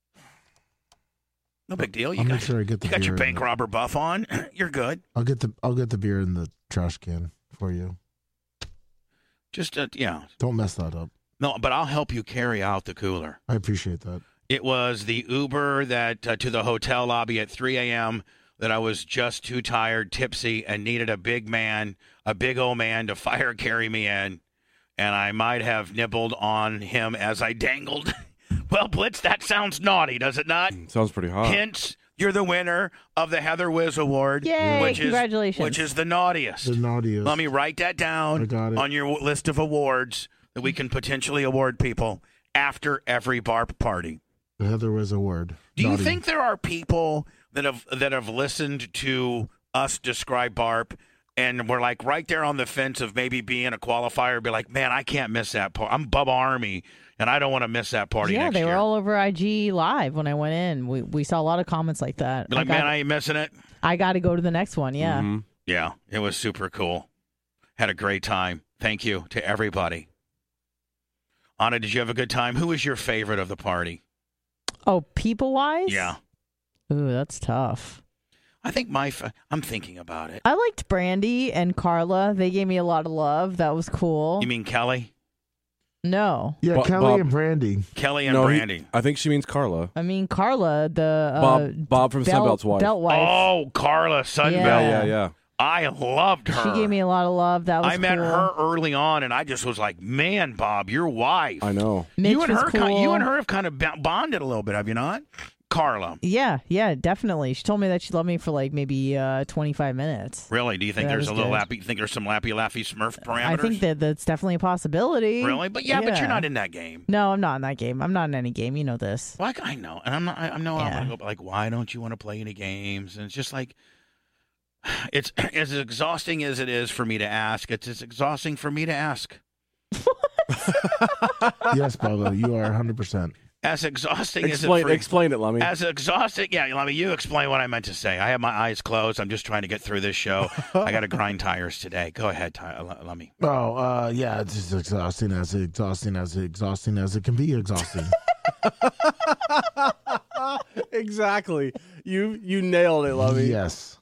Speaker 3: No big deal. You
Speaker 10: I'll
Speaker 3: got,
Speaker 10: make sure I get the
Speaker 3: you got your
Speaker 10: beer in
Speaker 3: bank
Speaker 10: the-
Speaker 3: robber buff on. You're good.
Speaker 10: I'll get the. I'll get the beer in the trash can for you.
Speaker 3: Just, uh, yeah.
Speaker 10: Don't mess that up.
Speaker 3: No, but I'll help you carry out the cooler.
Speaker 10: I appreciate that.
Speaker 3: It was the Uber that uh, to the hotel lobby at three a.m. that I was just too tired, tipsy, and needed a big man, a big old man to fire carry me in. And I might have nibbled on him as I dangled. Well, Blitz, that sounds naughty, does it not?
Speaker 8: Sounds pretty hot.
Speaker 3: Hence, you're the winner of the Heather Wiz Award.
Speaker 2: Yay,
Speaker 3: which
Speaker 2: congratulations.
Speaker 3: Is, which is the naughtiest.
Speaker 10: The naughtiest.
Speaker 3: Let me write that down
Speaker 10: I got it.
Speaker 3: on your w- list of awards that we can potentially award people after every BARP party.
Speaker 10: The Heather was a word.
Speaker 3: Do you
Speaker 10: Naughty.
Speaker 3: think there are people that have that have listened to us describe BARP and we're like right there on the fence of maybe being a qualifier, be like, man, I can't miss that part. I'm Bubba Army, and I don't want to miss that party
Speaker 2: Yeah,
Speaker 3: next
Speaker 2: they
Speaker 3: year.
Speaker 2: were all over I G Live when I went in. We we saw a lot of comments like that.
Speaker 3: Be like,
Speaker 2: I got,
Speaker 3: man, I ain't missing it.
Speaker 2: I got to go to the next one. Yeah.
Speaker 8: Mm-hmm.
Speaker 3: Yeah, it was super cool. Had a great time. Thank you to everybody. Anna, did you have a good time? Who was your favorite of the party?
Speaker 2: Oh, people wise?
Speaker 3: Yeah.
Speaker 2: Ooh, that's tough.
Speaker 3: I think my, fa- I'm thinking about it.
Speaker 2: I liked Brandy and Carla. They gave me a lot of love. That was cool.
Speaker 3: You mean Kelly?
Speaker 2: No.
Speaker 10: Yeah,
Speaker 8: Bo-
Speaker 10: Kelly
Speaker 8: Bob-
Speaker 10: and Brandy.
Speaker 3: Kelly and
Speaker 8: no, he-
Speaker 3: Brandy.
Speaker 8: I think she means Carla.
Speaker 2: I mean, Carla, the uh,
Speaker 8: Bob, Bob from
Speaker 2: belt,
Speaker 8: Sunbelt's wife.
Speaker 2: belt wife.
Speaker 3: Oh, Carla Sunbelt.
Speaker 2: Yeah.
Speaker 8: yeah, yeah.
Speaker 3: I loved her.
Speaker 2: She gave me a lot of love. That was
Speaker 3: I met
Speaker 2: cool.
Speaker 3: her early on, and I just was like, man, Bob, your wife.
Speaker 8: I know.
Speaker 2: Mitch
Speaker 3: you and
Speaker 2: was
Speaker 3: her,
Speaker 2: cool.
Speaker 3: ki- you and her have kind of bo- bonded a little bit, have you not? Carla.
Speaker 2: Yeah, yeah, definitely. She told me that she loved me for like maybe uh, twenty-five minutes.
Speaker 3: Really? Do you think
Speaker 2: That
Speaker 3: there's a
Speaker 2: was
Speaker 3: little
Speaker 2: good.
Speaker 3: lappy? You think there's some lappy laffy Smurf parameters?
Speaker 2: I think that that's definitely a possibility.
Speaker 3: Really? But yeah, but you're not in that game.
Speaker 2: No, I'm not in that game. I'm not in any game. You know this.
Speaker 3: Like I know, and I'm not. I I know. I'm
Speaker 2: Yeah.
Speaker 3: gonna go. Like, why don't you want to play any games? And it's just like, it's as exhausting as it is for me to ask. It's as exhausting for me to ask.
Speaker 10: Yes, Bubba, you are one hundred percent.
Speaker 3: As exhausting
Speaker 8: Explain,
Speaker 3: as it
Speaker 8: explain it, Lummy.
Speaker 3: As exhausting, yeah, Lummy, you explain what I meant to say. I have my eyes closed. I'm just trying to get through this show. I got to grind tires today. Go ahead, Ty- Lummy.
Speaker 10: Oh, uh, yeah, it's just exhausting as exhausting as exhausting as it can be exhausting.
Speaker 8: Exactly. You you nailed it, Lummy.
Speaker 10: Yes.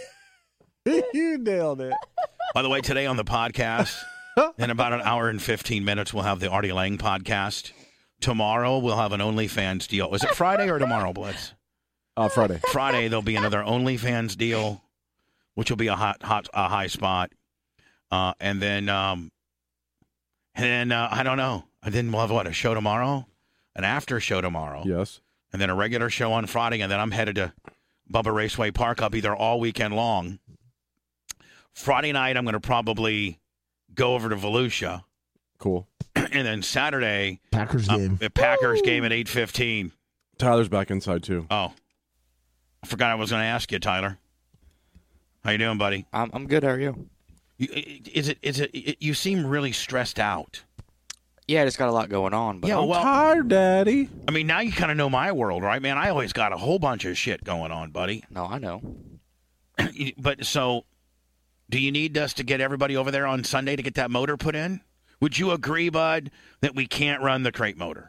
Speaker 8: You nailed it.
Speaker 3: By the way, today on the podcast, in about an hour and fifteen minutes, we'll have the Artie Lang podcast. Tomorrow, we'll have an OnlyFans deal. Is it Friday or tomorrow, Blitz?
Speaker 8: Uh, Friday.
Speaker 3: Friday, there'll be another OnlyFans deal, which will be a hot, hot, a high spot. Uh, and then, um, and then uh, I don't know. And then we'll have, what, a show tomorrow? An after show tomorrow.
Speaker 8: Yes.
Speaker 3: And then a regular show on Friday. And then I'm headed to Bubba Raceway Park. I'll be there all weekend long. Friday night, I'm going to probably go over to Volusia.
Speaker 8: Cool.
Speaker 3: And then Saturday,
Speaker 10: Packers
Speaker 3: uh,
Speaker 10: game.
Speaker 3: The Packers game at eight fifteen.
Speaker 8: Tyler's back inside, too.
Speaker 3: Oh. I forgot I was going to ask you, Tyler. How you doing, buddy?
Speaker 15: I'm I'm good. How are you?
Speaker 3: you is it is it, it you seem really stressed out.
Speaker 15: Yeah, I just got a lot going on. But
Speaker 3: Yeah,
Speaker 8: I'm
Speaker 3: well,
Speaker 8: tired, Daddy.
Speaker 3: I mean, now you kind of know my world, right, man? I always got a whole bunch of shit going on, buddy.
Speaker 15: No, I know.
Speaker 3: But so, do you need us to get everybody over there on Sunday to get that motor put in? Would you agree, Bud, that we can't run the crate motor?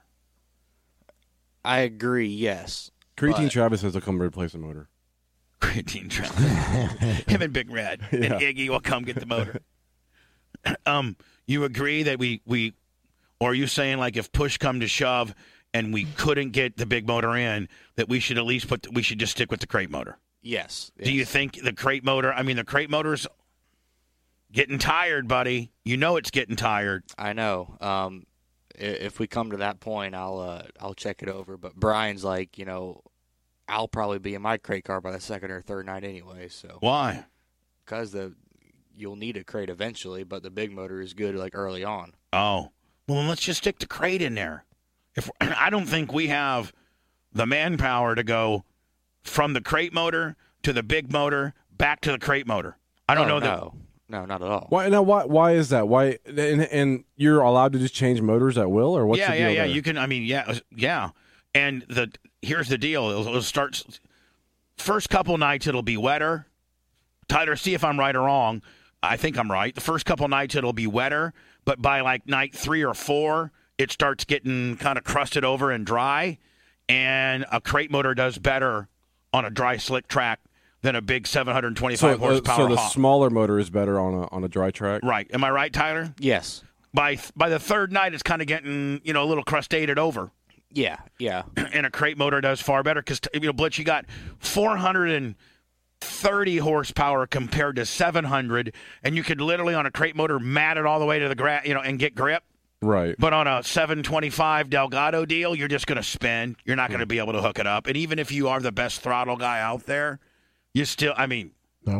Speaker 15: I agree, yes.
Speaker 8: Creatine
Speaker 15: but...
Speaker 8: Travis has to come replace the motor.
Speaker 3: Creatine Travis. Him and Big Red
Speaker 8: Yeah.
Speaker 3: and Iggy will come get the motor. um, you agree that we, we, or are you saying, like, if push come to shove and we couldn't get the big motor in, that we should at least put, we should just stick with the crate motor?
Speaker 15: Yes.
Speaker 3: Do you think the crate motor, I mean, the crate motor's getting tired, buddy. You know it's getting tired.
Speaker 15: I know. Um, i- if we come to that point, I'll uh, I'll check it over. But Brian's like, you know, I'll probably be in my crate car by the second or third night anyway. So
Speaker 3: why?
Speaker 15: Because the you'll need a crate eventually, but the big motor is good like early on.
Speaker 3: Oh, well, then let's just stick the crate in there. If I don't think we have the manpower to go from the crate motor to the big motor back to the crate motor. I don't
Speaker 15: Oh,
Speaker 3: know that.
Speaker 15: no. No, not at all.
Speaker 8: Why now? Why? Why is that? Why? And, and you're allowed to just change motors at will, or what's
Speaker 3: yeah,
Speaker 8: the
Speaker 3: yeah,
Speaker 8: deal
Speaker 3: yeah.
Speaker 8: there?
Speaker 3: You can. I mean, yeah, uh, yeah. And the here's the deal. It'll, it'll start first couple nights. It'll be wetter. Tyler, see if I'm right or wrong. I think I'm right. The first couple nights it'll be wetter, but by like night three or four, it starts getting kind of crusted over and dry. And a crate motor does better on a dry, slick track than a big seven hundred twenty-five
Speaker 8: so, uh,
Speaker 3: horsepower
Speaker 8: so the
Speaker 3: Hawk.
Speaker 8: smaller motor is better on a on a dry track.
Speaker 3: Right. Am I right, Tyler?
Speaker 15: Yes.
Speaker 3: By by the third night, it's kind of getting, you know, a little crustated over.
Speaker 15: Yeah, yeah.
Speaker 3: And a crate motor does far better because, you know, Blitz, you got four hundred thirty horsepower compared to seven hundred, and you could literally on a crate motor mat it all the way to the grass, you know, and get grip.
Speaker 8: Right.
Speaker 3: But on a seven twenty-five Delgado deal, you're just going to spin. You're not going to be able to hook it up. And even if you are the best throttle guy out there, you still, I mean.
Speaker 10: No.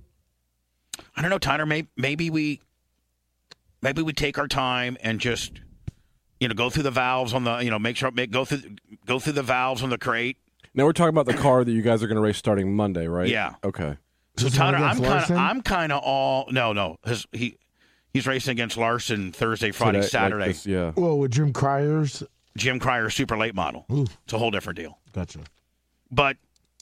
Speaker 3: I don't know, Tyler, maybe, maybe we, maybe we take our time and just, you know, go through the valves on the, you know, make sure, make, go through, go through the valves on the crate.
Speaker 8: Now we're talking about the car that you guys are going to race starting Monday, right?
Speaker 3: Yeah.
Speaker 8: Okay.
Speaker 3: So Tyler, I'm kind of, I'm kind of all, no, no, his, he, he's racing against Larson Thursday, Friday,
Speaker 8: Today, like
Speaker 3: Saturday.
Speaker 8: this, yeah.
Speaker 10: Well, with Jim Cryer's.
Speaker 3: Jim Cryer super late model.
Speaker 10: Ooh.
Speaker 3: It's a whole different deal.
Speaker 10: Gotcha.
Speaker 3: But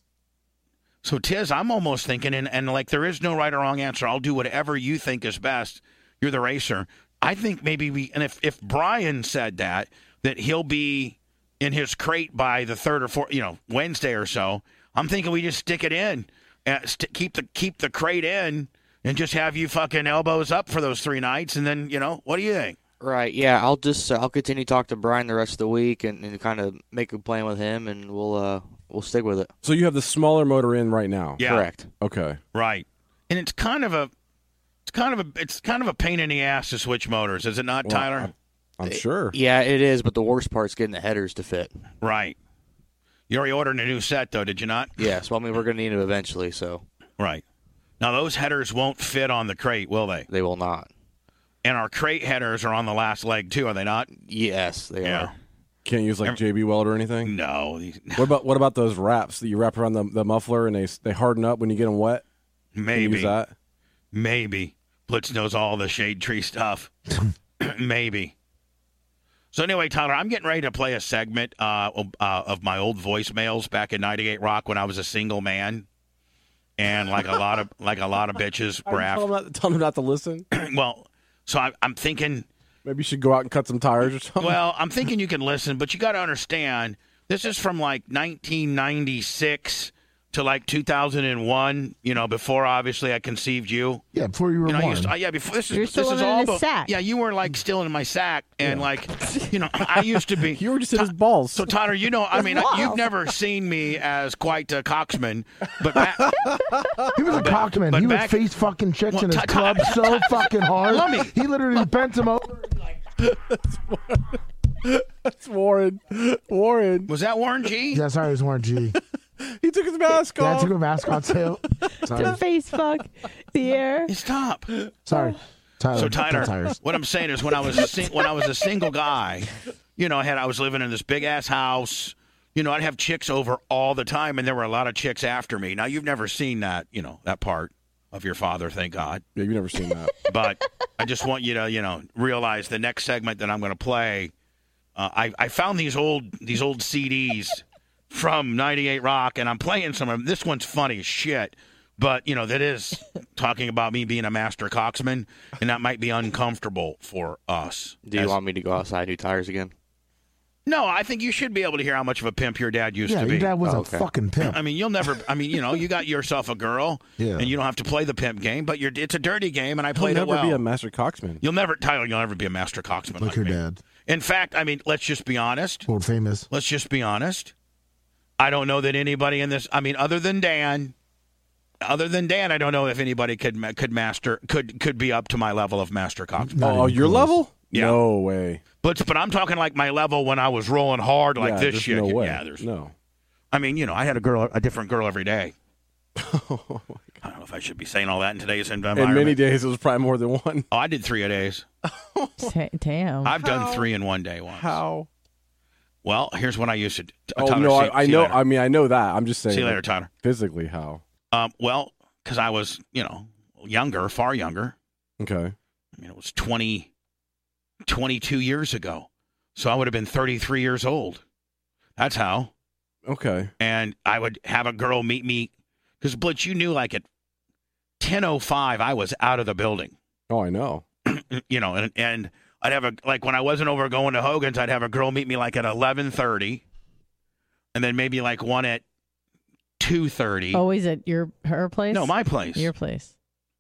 Speaker 3: so Tiz, I'm almost thinking, and, and like there is no right or wrong answer. I'll do whatever you think is best. You're the racer. I think maybe we, and if if Brian said that that he'll be in his crate by the third or fourth, you know, Wednesday or so. I'm thinking we just stick it in, and st- keep the keep the crate in, and just have you fucking elbows up for those three nights, and then you know, what do you think?
Speaker 15: Right, yeah. I'll just uh, I'll continue to talk to Brian the rest of the week and, and kind of make a plan with him, and we'll uh we'll stick with it.
Speaker 8: So you have the smaller motor in right now.
Speaker 3: Yeah.
Speaker 15: Correct.
Speaker 8: Okay.
Speaker 3: Right, and it's kind of a, it's kind of a, it's kind of a pain in the ass to switch motors, is it not,
Speaker 8: Well,
Speaker 3: Tyler?
Speaker 8: I'm, I'm sure.
Speaker 15: Yeah, it is, but the worst part's getting the headers to fit.
Speaker 3: Right. You already ordered a new set, though, did you not?
Speaker 15: Yes, well, I mean, we're going to need them eventually, so.
Speaker 3: Right. Now, those headers won't fit on the crate, will they?
Speaker 15: They will not.
Speaker 3: And our crate headers are on the last leg, too, are they not?
Speaker 15: Yes, they
Speaker 3: Yeah.
Speaker 15: are.
Speaker 8: Can't use like J B Weld or anything.
Speaker 3: No.
Speaker 8: What about what about those wraps that you wrap around the, the muffler and they they harden up when you get them wet? Can you
Speaker 3: Maybe.
Speaker 8: use that?
Speaker 3: Maybe. Blitz knows all the shade tree stuff. Maybe. So anyway, Tyler, I'm getting ready to play a segment uh, uh, of my old voicemails back in ninety-eight Rock when I was a single man, and like a lot of like a lot of bitches were
Speaker 8: Tell
Speaker 3: after.
Speaker 8: them, not, tell them not to listen.
Speaker 3: Well, so I, I'm thinking
Speaker 8: maybe you should go out and cut some tires or something.
Speaker 3: Well, I'm thinking you can listen, but you got to understand this is from like nineteen ninety-six to like two thousand one. You know, before obviously I conceived you.
Speaker 10: Yeah, before you were
Speaker 3: You know, I
Speaker 10: born.
Speaker 3: used to, uh, yeah, before this is
Speaker 2: You're
Speaker 3: this
Speaker 2: still
Speaker 3: is
Speaker 2: living
Speaker 3: all
Speaker 2: in his
Speaker 3: bef-
Speaker 2: sack.
Speaker 3: Yeah, you were like still in my sack, and like, you know, I used to be.
Speaker 8: You were just in his balls.
Speaker 3: So Tyler, you know, I mean,
Speaker 2: Wow.
Speaker 3: you've never seen me as quite a cocksman, but back,
Speaker 10: He was a
Speaker 3: But-
Speaker 10: cockman.
Speaker 3: but
Speaker 10: He was
Speaker 3: back-
Speaker 10: face fucking chicks
Speaker 3: Well,
Speaker 10: in his
Speaker 3: Ty-
Speaker 10: club
Speaker 3: Ty-
Speaker 10: so fucking hard.
Speaker 3: Let me-
Speaker 10: He literally bent him over.
Speaker 8: That's Warren. Warren.
Speaker 3: was that Warren G?
Speaker 10: Yeah, sorry, it was Warren G.
Speaker 8: He took his mask
Speaker 10: Yeah, I
Speaker 8: off.
Speaker 10: took a mask off too.
Speaker 2: The
Speaker 10: Sorry.
Speaker 2: face fuck. The air.
Speaker 3: Stop.
Speaker 10: Sorry. Tyler,
Speaker 3: So
Speaker 10: cut
Speaker 3: Tyler,
Speaker 10: tires.
Speaker 3: what I'm saying is when I was a sing- when I was a single guy, you know, I had I was living in this big ass house. You know, I'd have chicks over all the time, and there were a lot of chicks after me. Now you've never seen that, you know, that part of your father, thank God.
Speaker 8: Yeah, you've never seen that.
Speaker 3: But I just want you to, you know, realize the next segment that I'm going to play. Uh, I I found these old these old C Ds from ninety-eight Rock, and I'm playing some of them. This one's funny as shit. But, you know, that is talking about me being a master cocksman, and that might be uncomfortable for us.
Speaker 15: Do you
Speaker 3: As-
Speaker 15: want me to go outside and do tires again?
Speaker 3: No, I think you should be able to hear how much of a pimp your dad used
Speaker 10: Yeah,
Speaker 3: to be.
Speaker 10: your dad was
Speaker 15: Oh,
Speaker 10: a
Speaker 15: okay.
Speaker 10: fucking pimp.
Speaker 3: I mean, you'll never. I mean, you know, you got yourself a girl,
Speaker 10: Yeah.
Speaker 3: and you don't have to play the pimp game. But you're, it's a dirty game, and I
Speaker 8: He'll
Speaker 3: played
Speaker 8: never
Speaker 3: it well.
Speaker 8: be a master cocksman.
Speaker 3: You'll never, Tyler. You'll never be a master cocksman
Speaker 10: Like
Speaker 3: like
Speaker 10: your
Speaker 3: me.
Speaker 10: dad.
Speaker 3: In fact, I mean, let's just be honest.
Speaker 10: World famous.
Speaker 3: Let's just be honest. I don't know that anybody in this. I mean, other than Dan, other than Dan, I don't know if anybody could ma- could master could could be up to my level of master cocksman.
Speaker 10: Not
Speaker 8: Oh,
Speaker 10: even
Speaker 8: your
Speaker 10: close.
Speaker 8: level?
Speaker 3: Yeah.
Speaker 8: No way.
Speaker 3: But but I'm talking like my level when I was rolling hard like
Speaker 8: yeah,
Speaker 3: this
Speaker 8: there's
Speaker 3: shit.
Speaker 8: No way.
Speaker 3: Yeah, there's.
Speaker 8: no.
Speaker 3: I mean, you know, I had a girl, a different girl every day. I don't know if I should be saying all that in today's environment.
Speaker 8: In many days, it was probably more than one.
Speaker 3: Oh, I did three a days.
Speaker 2: Ta- Damn.
Speaker 3: I've done three in one day once.
Speaker 8: How?
Speaker 3: Well, here's what I used to. do.
Speaker 8: Oh
Speaker 3: Tyler,
Speaker 8: no,
Speaker 3: see-
Speaker 8: I, I
Speaker 3: see
Speaker 8: know.
Speaker 3: later.
Speaker 8: I mean, I know that. I'm just saying.
Speaker 3: See you later,
Speaker 8: like,
Speaker 3: Tyler.
Speaker 8: Physically, how?
Speaker 3: Um, well, because I was, you know, younger, far younger.
Speaker 8: Okay.
Speaker 3: I mean, it was twenty, twenty-two years ago. So I would have been thirty-three years old. That's how.
Speaker 8: Okay.
Speaker 3: And I would have a girl meet me. Because, Blitz, you knew like at ten oh five, I was out of the building.
Speaker 8: Oh, I know.
Speaker 3: You know, and, and I'd have a, like when I wasn't over going to Hogan's, I'd have a girl meet me like at eleven thirty. And then maybe like one at two thirty.
Speaker 2: Always at your her place?
Speaker 3: No, my place.
Speaker 2: Your place.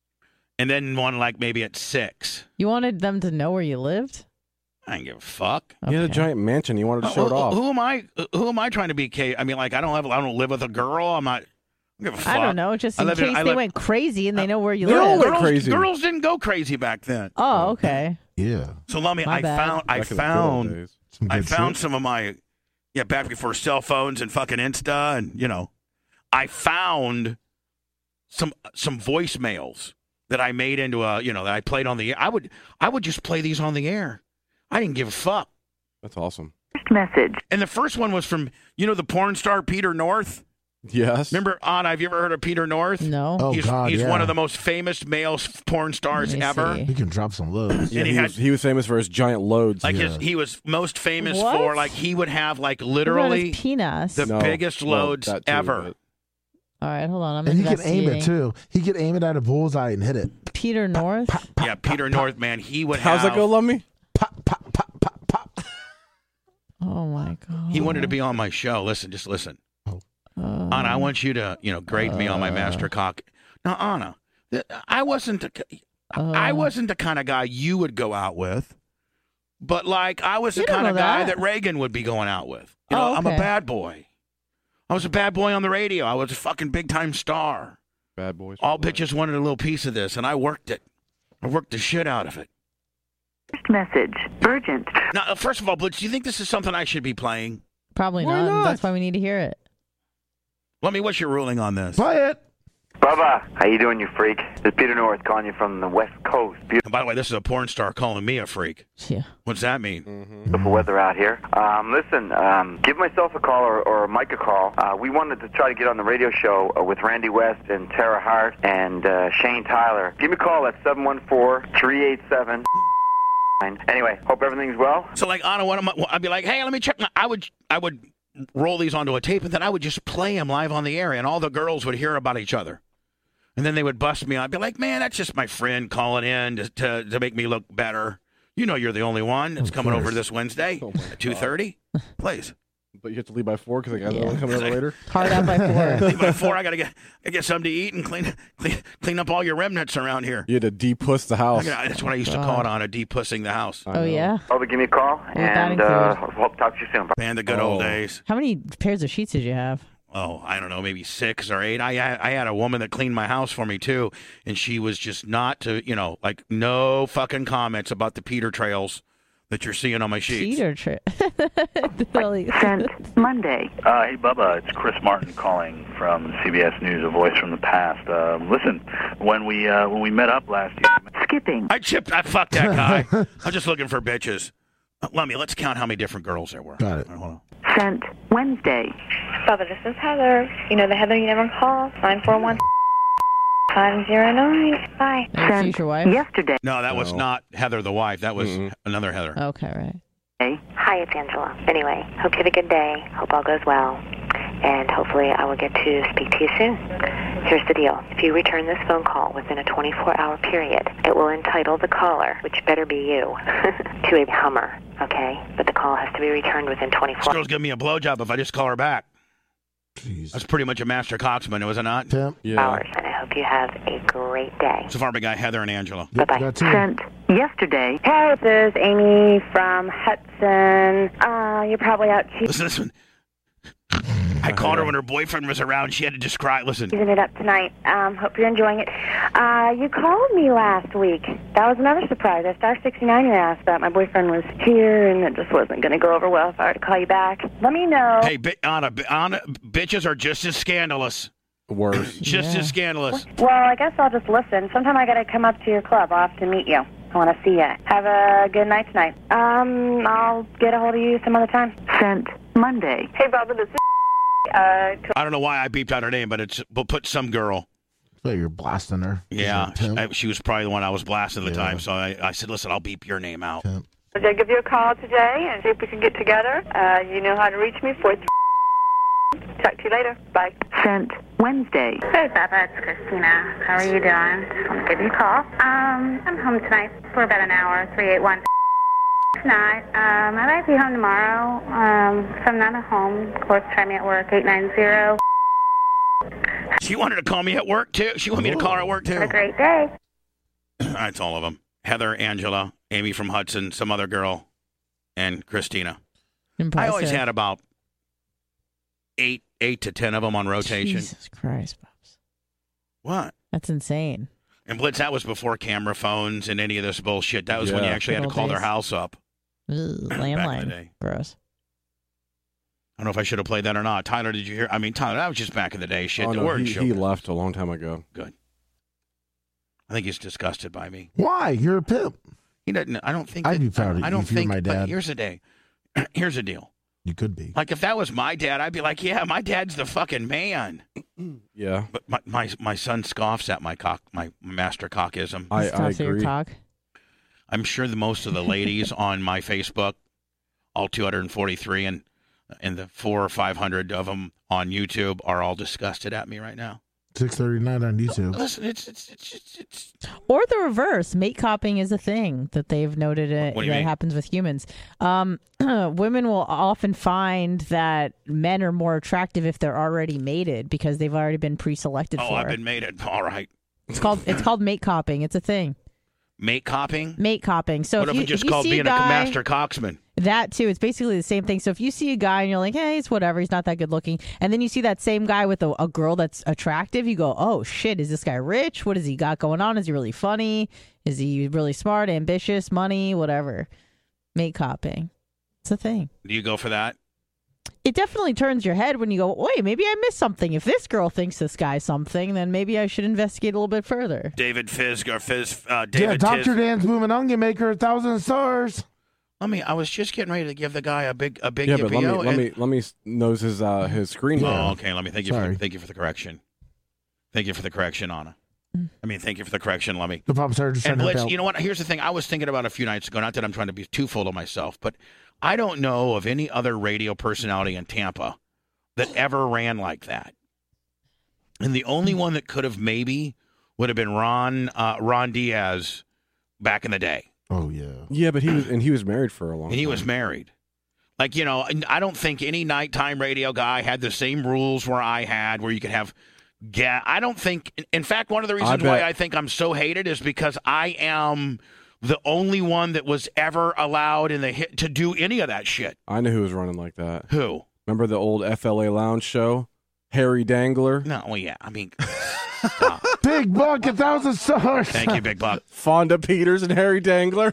Speaker 3: And then one like maybe at six.
Speaker 2: You wanted them to know where you lived?
Speaker 3: I didn't give a fuck.
Speaker 8: He had a
Speaker 2: Okay.
Speaker 8: giant mansion. He wanted to show it
Speaker 3: who,
Speaker 8: off.
Speaker 3: who am I? Who am I trying to be? K- I mean, like I don't have. I don't live with a girl. I'm not. I don't give a fuck.
Speaker 2: I don't know. Just
Speaker 3: I
Speaker 2: in
Speaker 3: live
Speaker 2: case
Speaker 3: in- I
Speaker 2: they
Speaker 3: live-
Speaker 2: went crazy and they know where you
Speaker 8: They
Speaker 2: live.
Speaker 8: all went
Speaker 3: girls,
Speaker 8: crazy.
Speaker 3: Girls didn't go crazy back then.
Speaker 2: Oh, okay.
Speaker 10: Yeah.
Speaker 3: So let me.
Speaker 2: My
Speaker 3: I
Speaker 2: bad.
Speaker 3: found. I
Speaker 8: Back in the good old
Speaker 3: found.
Speaker 8: days.
Speaker 10: Some
Speaker 3: I
Speaker 10: good
Speaker 3: found
Speaker 10: shit.
Speaker 3: some of my. Yeah, back before cell phones and fucking Insta and you know, I found some some voicemails that I made into a you know that I played on the air. I would I would just play these on the air. I didn't give a fuck.
Speaker 8: That's awesome.
Speaker 16: Message.
Speaker 3: And the first one was from you know the porn star Peter North.
Speaker 8: Yes.
Speaker 3: Remember, Anna, have you ever heard of Peter North?
Speaker 2: No.
Speaker 10: Oh,
Speaker 3: he's
Speaker 10: God,
Speaker 3: he's
Speaker 10: yeah.
Speaker 3: one of the most famous male s- porn stars
Speaker 2: Let me
Speaker 3: ever.
Speaker 2: see.
Speaker 10: He can drop some loads.
Speaker 8: Yeah,
Speaker 3: And
Speaker 8: he,
Speaker 3: he had-
Speaker 8: was, he was famous for his giant loads.
Speaker 3: Like
Speaker 10: Yeah.
Speaker 3: his, he was most famous
Speaker 2: What?
Speaker 3: for like he would have like
Speaker 2: What about
Speaker 3: literally
Speaker 2: his penis?
Speaker 3: the
Speaker 8: No,
Speaker 3: biggest
Speaker 8: well,
Speaker 3: loads
Speaker 8: that too,
Speaker 3: ever.
Speaker 8: but-
Speaker 2: All right, hold on. I'm
Speaker 10: And he can aim
Speaker 2: investigating.
Speaker 10: it too. He can aim it at a bullseye and hit it.
Speaker 2: Peter North.
Speaker 3: Yeah, Peter North, man, he would
Speaker 8: How's
Speaker 3: have.
Speaker 8: that go, love me?
Speaker 10: Pop, pop, pop, pop, pop.
Speaker 2: Oh my god.
Speaker 3: He wanted to be on my show. Listen, just listen.
Speaker 2: Uh,
Speaker 3: Anna, I want you to, you know, grade me on my master cock. Now, Anna, th- I wasn't the, I
Speaker 2: uh,
Speaker 3: wasn't the kind of guy you would go out with, but like I was the
Speaker 2: You don't
Speaker 3: kind of
Speaker 2: know
Speaker 3: guy
Speaker 2: that.
Speaker 3: that Reagan would be going out with. You know,
Speaker 2: Oh,
Speaker 3: I'm a
Speaker 2: okay.
Speaker 3: bad boy. I was a bad boy on the radio. I was a fucking big time star.
Speaker 8: Bad boys.
Speaker 3: All bitches wanted a little piece of this, and I worked it. I worked the shit out of it.
Speaker 16: Message. Urgent.
Speaker 3: Now, uh, first of all, Blitz, do you think this is something I should be playing?
Speaker 2: Probably
Speaker 8: Why
Speaker 2: not.
Speaker 8: not?
Speaker 2: That's why we need to hear it.
Speaker 3: Let me. What's your ruling on this?
Speaker 10: Play it.
Speaker 17: Bubba, how you doing, you freak? It's Peter North calling you from the West Coast.
Speaker 3: And by the way, this is a porn star calling me a freak.
Speaker 2: Yeah.
Speaker 3: What's that mean?
Speaker 17: Beautiful weather out here. Um, listen, um, give myself a call or, or Mike a call. Uh, we wanted to try to get on the radio show uh, with Randy West and Tara Hart and uh, Shane Tyler. Give me a call at seven one four, three eight seven. Anyway, hope everything's well.
Speaker 3: So, like, Anna, what am I, I'd be like, hey, let me check. My, I would, I would roll these onto a tape, and then I would just play them live on the air, and all the girls would hear about each other. And then they would bust me. I'd be like, man, that's just my friend calling in to to, to make me look better. You know you're the only one that's coming over this Wednesday
Speaker 8: Oh
Speaker 3: at two thirty. Please.
Speaker 8: But you have to leave by four because I got another one coming over later.
Speaker 2: Hard out by four.
Speaker 3: Leave by four. I gotta get, I get something to eat and clean, clean, clean up all your remnants around here.
Speaker 8: You had to de-puss the house.
Speaker 3: I gotta, that's what I used to call it on a de-pussing the house.
Speaker 2: Oh, yeah?
Speaker 17: Over, give me a call,
Speaker 2: that
Speaker 17: and uh,
Speaker 2: include?
Speaker 17: hope to talk to you soon.
Speaker 3: Man, the good
Speaker 8: Oh.
Speaker 3: old days.
Speaker 2: How many pairs of sheets did you have?
Speaker 3: Oh, I don't know, maybe six or eight. I I had a woman that cleaned my house for me too, and she was just not to, you know, like no fucking comments about the Peter trails that you're seeing on my sheets.
Speaker 2: Peter trip.
Speaker 16: Sent Monday.
Speaker 18: Uh, hey, Bubba, it's Chris Martin calling from C B S News, a voice from the past. Uh, listen, when we uh, when we met up last year...
Speaker 16: Skipping.
Speaker 3: I chipped, I fucked that guy. I'm just looking for bitches. Uh, let me, let's count how many different girls there were.
Speaker 10: Got it.
Speaker 3: Right, hold on.
Speaker 16: Sent Wednesday.
Speaker 19: Bubba, this is Heather. You know the Heather you never call? nine four one five zero nine. Bye.
Speaker 2: Sent future wife?
Speaker 16: Yesterday.
Speaker 3: No, that was not Heather the wife. That was
Speaker 8: Mm-mm.
Speaker 3: another Heather.
Speaker 2: Okay, right.
Speaker 19: Hey. Hi, it's Angela. Anyway, hope you have a good day. Hope all goes well. And hopefully I will get to speak to you soon. Here's the deal. If you return this phone call within a twenty-four hour period, it will entitle the caller, which better be you, to a Hummer, okay? But the call has to be returned within twenty-four
Speaker 3: This girl's giving me a blowjob if I just call her back.
Speaker 10: Jeez.
Speaker 3: That's pretty much a master coxman, was it not?
Speaker 10: Tim?
Speaker 19: hours. And I hope you have a great day.
Speaker 3: So far, we got Heather and Angela.
Speaker 19: Bye-bye.
Speaker 10: Got two.
Speaker 16: Sent yesterday.
Speaker 19: Hey, this is Amy from Hudson. Uh, you're probably out
Speaker 3: Listen, listen. I called her when her boyfriend was around. She had to describe. Listen.
Speaker 19: cheesing it up tonight. Um, hope you're enjoying it. Uh, you called me last week. That was another surprise. I star sixty-nine your ass, but my boyfriend was here, and it just wasn't going to go over well if I were to call you back. Let me know.
Speaker 3: Hey, bi- Anna, bi- Anna, bitches are just as scandalous.
Speaker 8: Worse.
Speaker 3: Just
Speaker 2: Yeah.
Speaker 3: as scandalous.
Speaker 19: Well, I guess I'll just listen. Sometime I got to come up to your club. I'll have to meet you. I want to see you. Have a good night tonight. Um, I'll get a hold of you some other time.
Speaker 16: Sent Monday.
Speaker 19: Hey, Bubba, this is... Uh,
Speaker 3: I don't know why I beeped out her name, but it's we'll put some girl.
Speaker 10: So you're blasting her.
Speaker 3: Yeah,
Speaker 10: Is it Tim?
Speaker 3: I- she was probably the one I was blasting at the
Speaker 10: Yeah.
Speaker 3: time. So I, I said, listen, I'll beep your name out.
Speaker 10: Tim.
Speaker 19: I'll give you a call today and see if we can get together. Uh, you know how to reach me. Four. Talk to you later. Bye.
Speaker 16: Sent Wednesday.
Speaker 20: Hey, Bubba, it's Christina. How are you doing? Just want to give you a call. Um, I'm home tonight for about an hour, three eight one. Tonight. Um, I might be home tomorrow. Um, if I'm not at home, of course, try me at work, eight nine zero.
Speaker 3: She wanted to call me at work, too. She wanted me to call her at work, too.
Speaker 20: Have a great day.
Speaker 3: That's all of them. Heather, Angela, Amy from Hudson, some other girl, and Christina.
Speaker 2: Impressive.
Speaker 3: I always had about eight, eight to ten of them on rotation.
Speaker 2: Jesus Christ, Pops.
Speaker 3: What?
Speaker 2: That's insane.
Speaker 3: And Blitz, that was before camera phones and any of this bullshit. That was when you
Speaker 8: Yeah.
Speaker 3: actually had
Speaker 2: Good
Speaker 3: to call
Speaker 2: old
Speaker 3: their
Speaker 2: days.
Speaker 3: house up.
Speaker 2: Ugh,
Speaker 3: Back in the
Speaker 2: landline.
Speaker 3: day.
Speaker 2: Gross.
Speaker 3: I don't know if I should have played that or not. Tyler, did you hear? I mean, Tyler, that was just back in the day. Shit,
Speaker 8: Oh,
Speaker 3: the
Speaker 8: no,
Speaker 3: word
Speaker 8: he,
Speaker 3: show.
Speaker 8: he left a long time ago.
Speaker 3: Good. I think he's disgusted by me.
Speaker 10: Why? You're a pimp.
Speaker 3: He doesn't. I don't think.
Speaker 10: I'd
Speaker 3: that-
Speaker 10: be proud of
Speaker 3: I
Speaker 10: you
Speaker 3: don't
Speaker 10: if you were
Speaker 3: think.
Speaker 10: my
Speaker 3: But
Speaker 10: dad.
Speaker 3: here's the day. Here's the deal.
Speaker 10: You could be.
Speaker 3: Like if that was my dad, I'd be like, yeah, my dad's the fucking man.
Speaker 8: Yeah.
Speaker 3: But my my, my son scoffs at my cock, my master cockism.
Speaker 8: I, I
Speaker 2: Stops at your
Speaker 8: agree.
Speaker 2: cock.
Speaker 3: I'm sure the most of the ladies on my Facebook, all two hundred forty-three, and and the four or five hundred of them on YouTube are all disgusted at me right now.
Speaker 10: six thirty-nine on YouTube.
Speaker 3: Listen, it's it's it's it's, it's
Speaker 2: Or the reverse. Mate copping is a thing that they've noted it,
Speaker 3: What do you
Speaker 2: that
Speaker 3: mean?
Speaker 2: happens with humans. Um, women will often find that men are more attractive if they're already mated because they've already been pre-selected
Speaker 3: oh,
Speaker 2: for.
Speaker 3: I've been mated. All right,
Speaker 2: It's called it's called mate copping. It's a thing.
Speaker 3: mate copping.
Speaker 2: Mate copping. So
Speaker 3: What
Speaker 2: if
Speaker 3: if
Speaker 2: you,
Speaker 3: it just
Speaker 2: if you
Speaker 3: called
Speaker 2: see
Speaker 3: being
Speaker 2: a guy,
Speaker 3: a master coxman?
Speaker 2: That too. It's basically the same thing. So if you see a guy and you're like, hey, it's whatever, he's not that good looking, and then you see that same guy with a, a girl that's attractive, you go, oh shit, is this guy rich? What has he got going on? Is he really funny? Is he really smart, ambitious, money, whatever? Mate copping. It's a thing.
Speaker 3: Do you go for that?
Speaker 2: It definitely turns your head when you go, wait, maybe I missed something. If this girl thinks this guy's something, then maybe I should investigate a little bit further.
Speaker 3: David Fizz or Fizz. Uh,
Speaker 9: Yeah,
Speaker 3: David
Speaker 9: Doctor
Speaker 3: Tiz.
Speaker 9: Dan's Moving Onion Maker, a thousand stars.
Speaker 3: I mean, I was just getting ready to give the guy a big a big
Speaker 8: Yeah, but let me
Speaker 3: yippee-yo,
Speaker 8: let
Speaker 3: and-
Speaker 8: me let me s- nose his uh his screen.
Speaker 3: Oh,
Speaker 8: here.
Speaker 3: okay. Let me thank you. For,
Speaker 10: Sorry.
Speaker 3: thank you for the correction. Thank you for the correction, Anna. I mean, thank you for the correction, Lummy.
Speaker 10: No problem, sir. Just
Speaker 3: And
Speaker 10: trying to
Speaker 3: Blitz,
Speaker 10: help.
Speaker 3: you know what? Here's the thing. I was thinking about a few nights ago, not that I'm trying to be too full of myself, but I don't know of any other radio personality in Tampa that ever ran like that. And the only one that could have maybe would have been Ron uh, Ron Diaz back in the day.
Speaker 10: Oh, yeah.
Speaker 8: Yeah, but he was and he was married for a long time.
Speaker 3: And he was married. Like, you know, I don't think any nighttime radio guy had the same rules where I had, where you could have ga- I don't think, in fact, one of the reasons
Speaker 8: I
Speaker 3: why
Speaker 8: bet-
Speaker 3: I think I'm so hated is because I am the only one that was ever allowed in the hit to do any of that shit.
Speaker 8: I know who was running like that.
Speaker 3: Who?
Speaker 8: Remember the old F L A Lounge show? Harry Dangler?
Speaker 3: No, well, yeah. I mean,
Speaker 10: Big Buck, a thousand stars.
Speaker 3: thank you, Big Buck.
Speaker 8: Fonda Peters and Harry Dangler?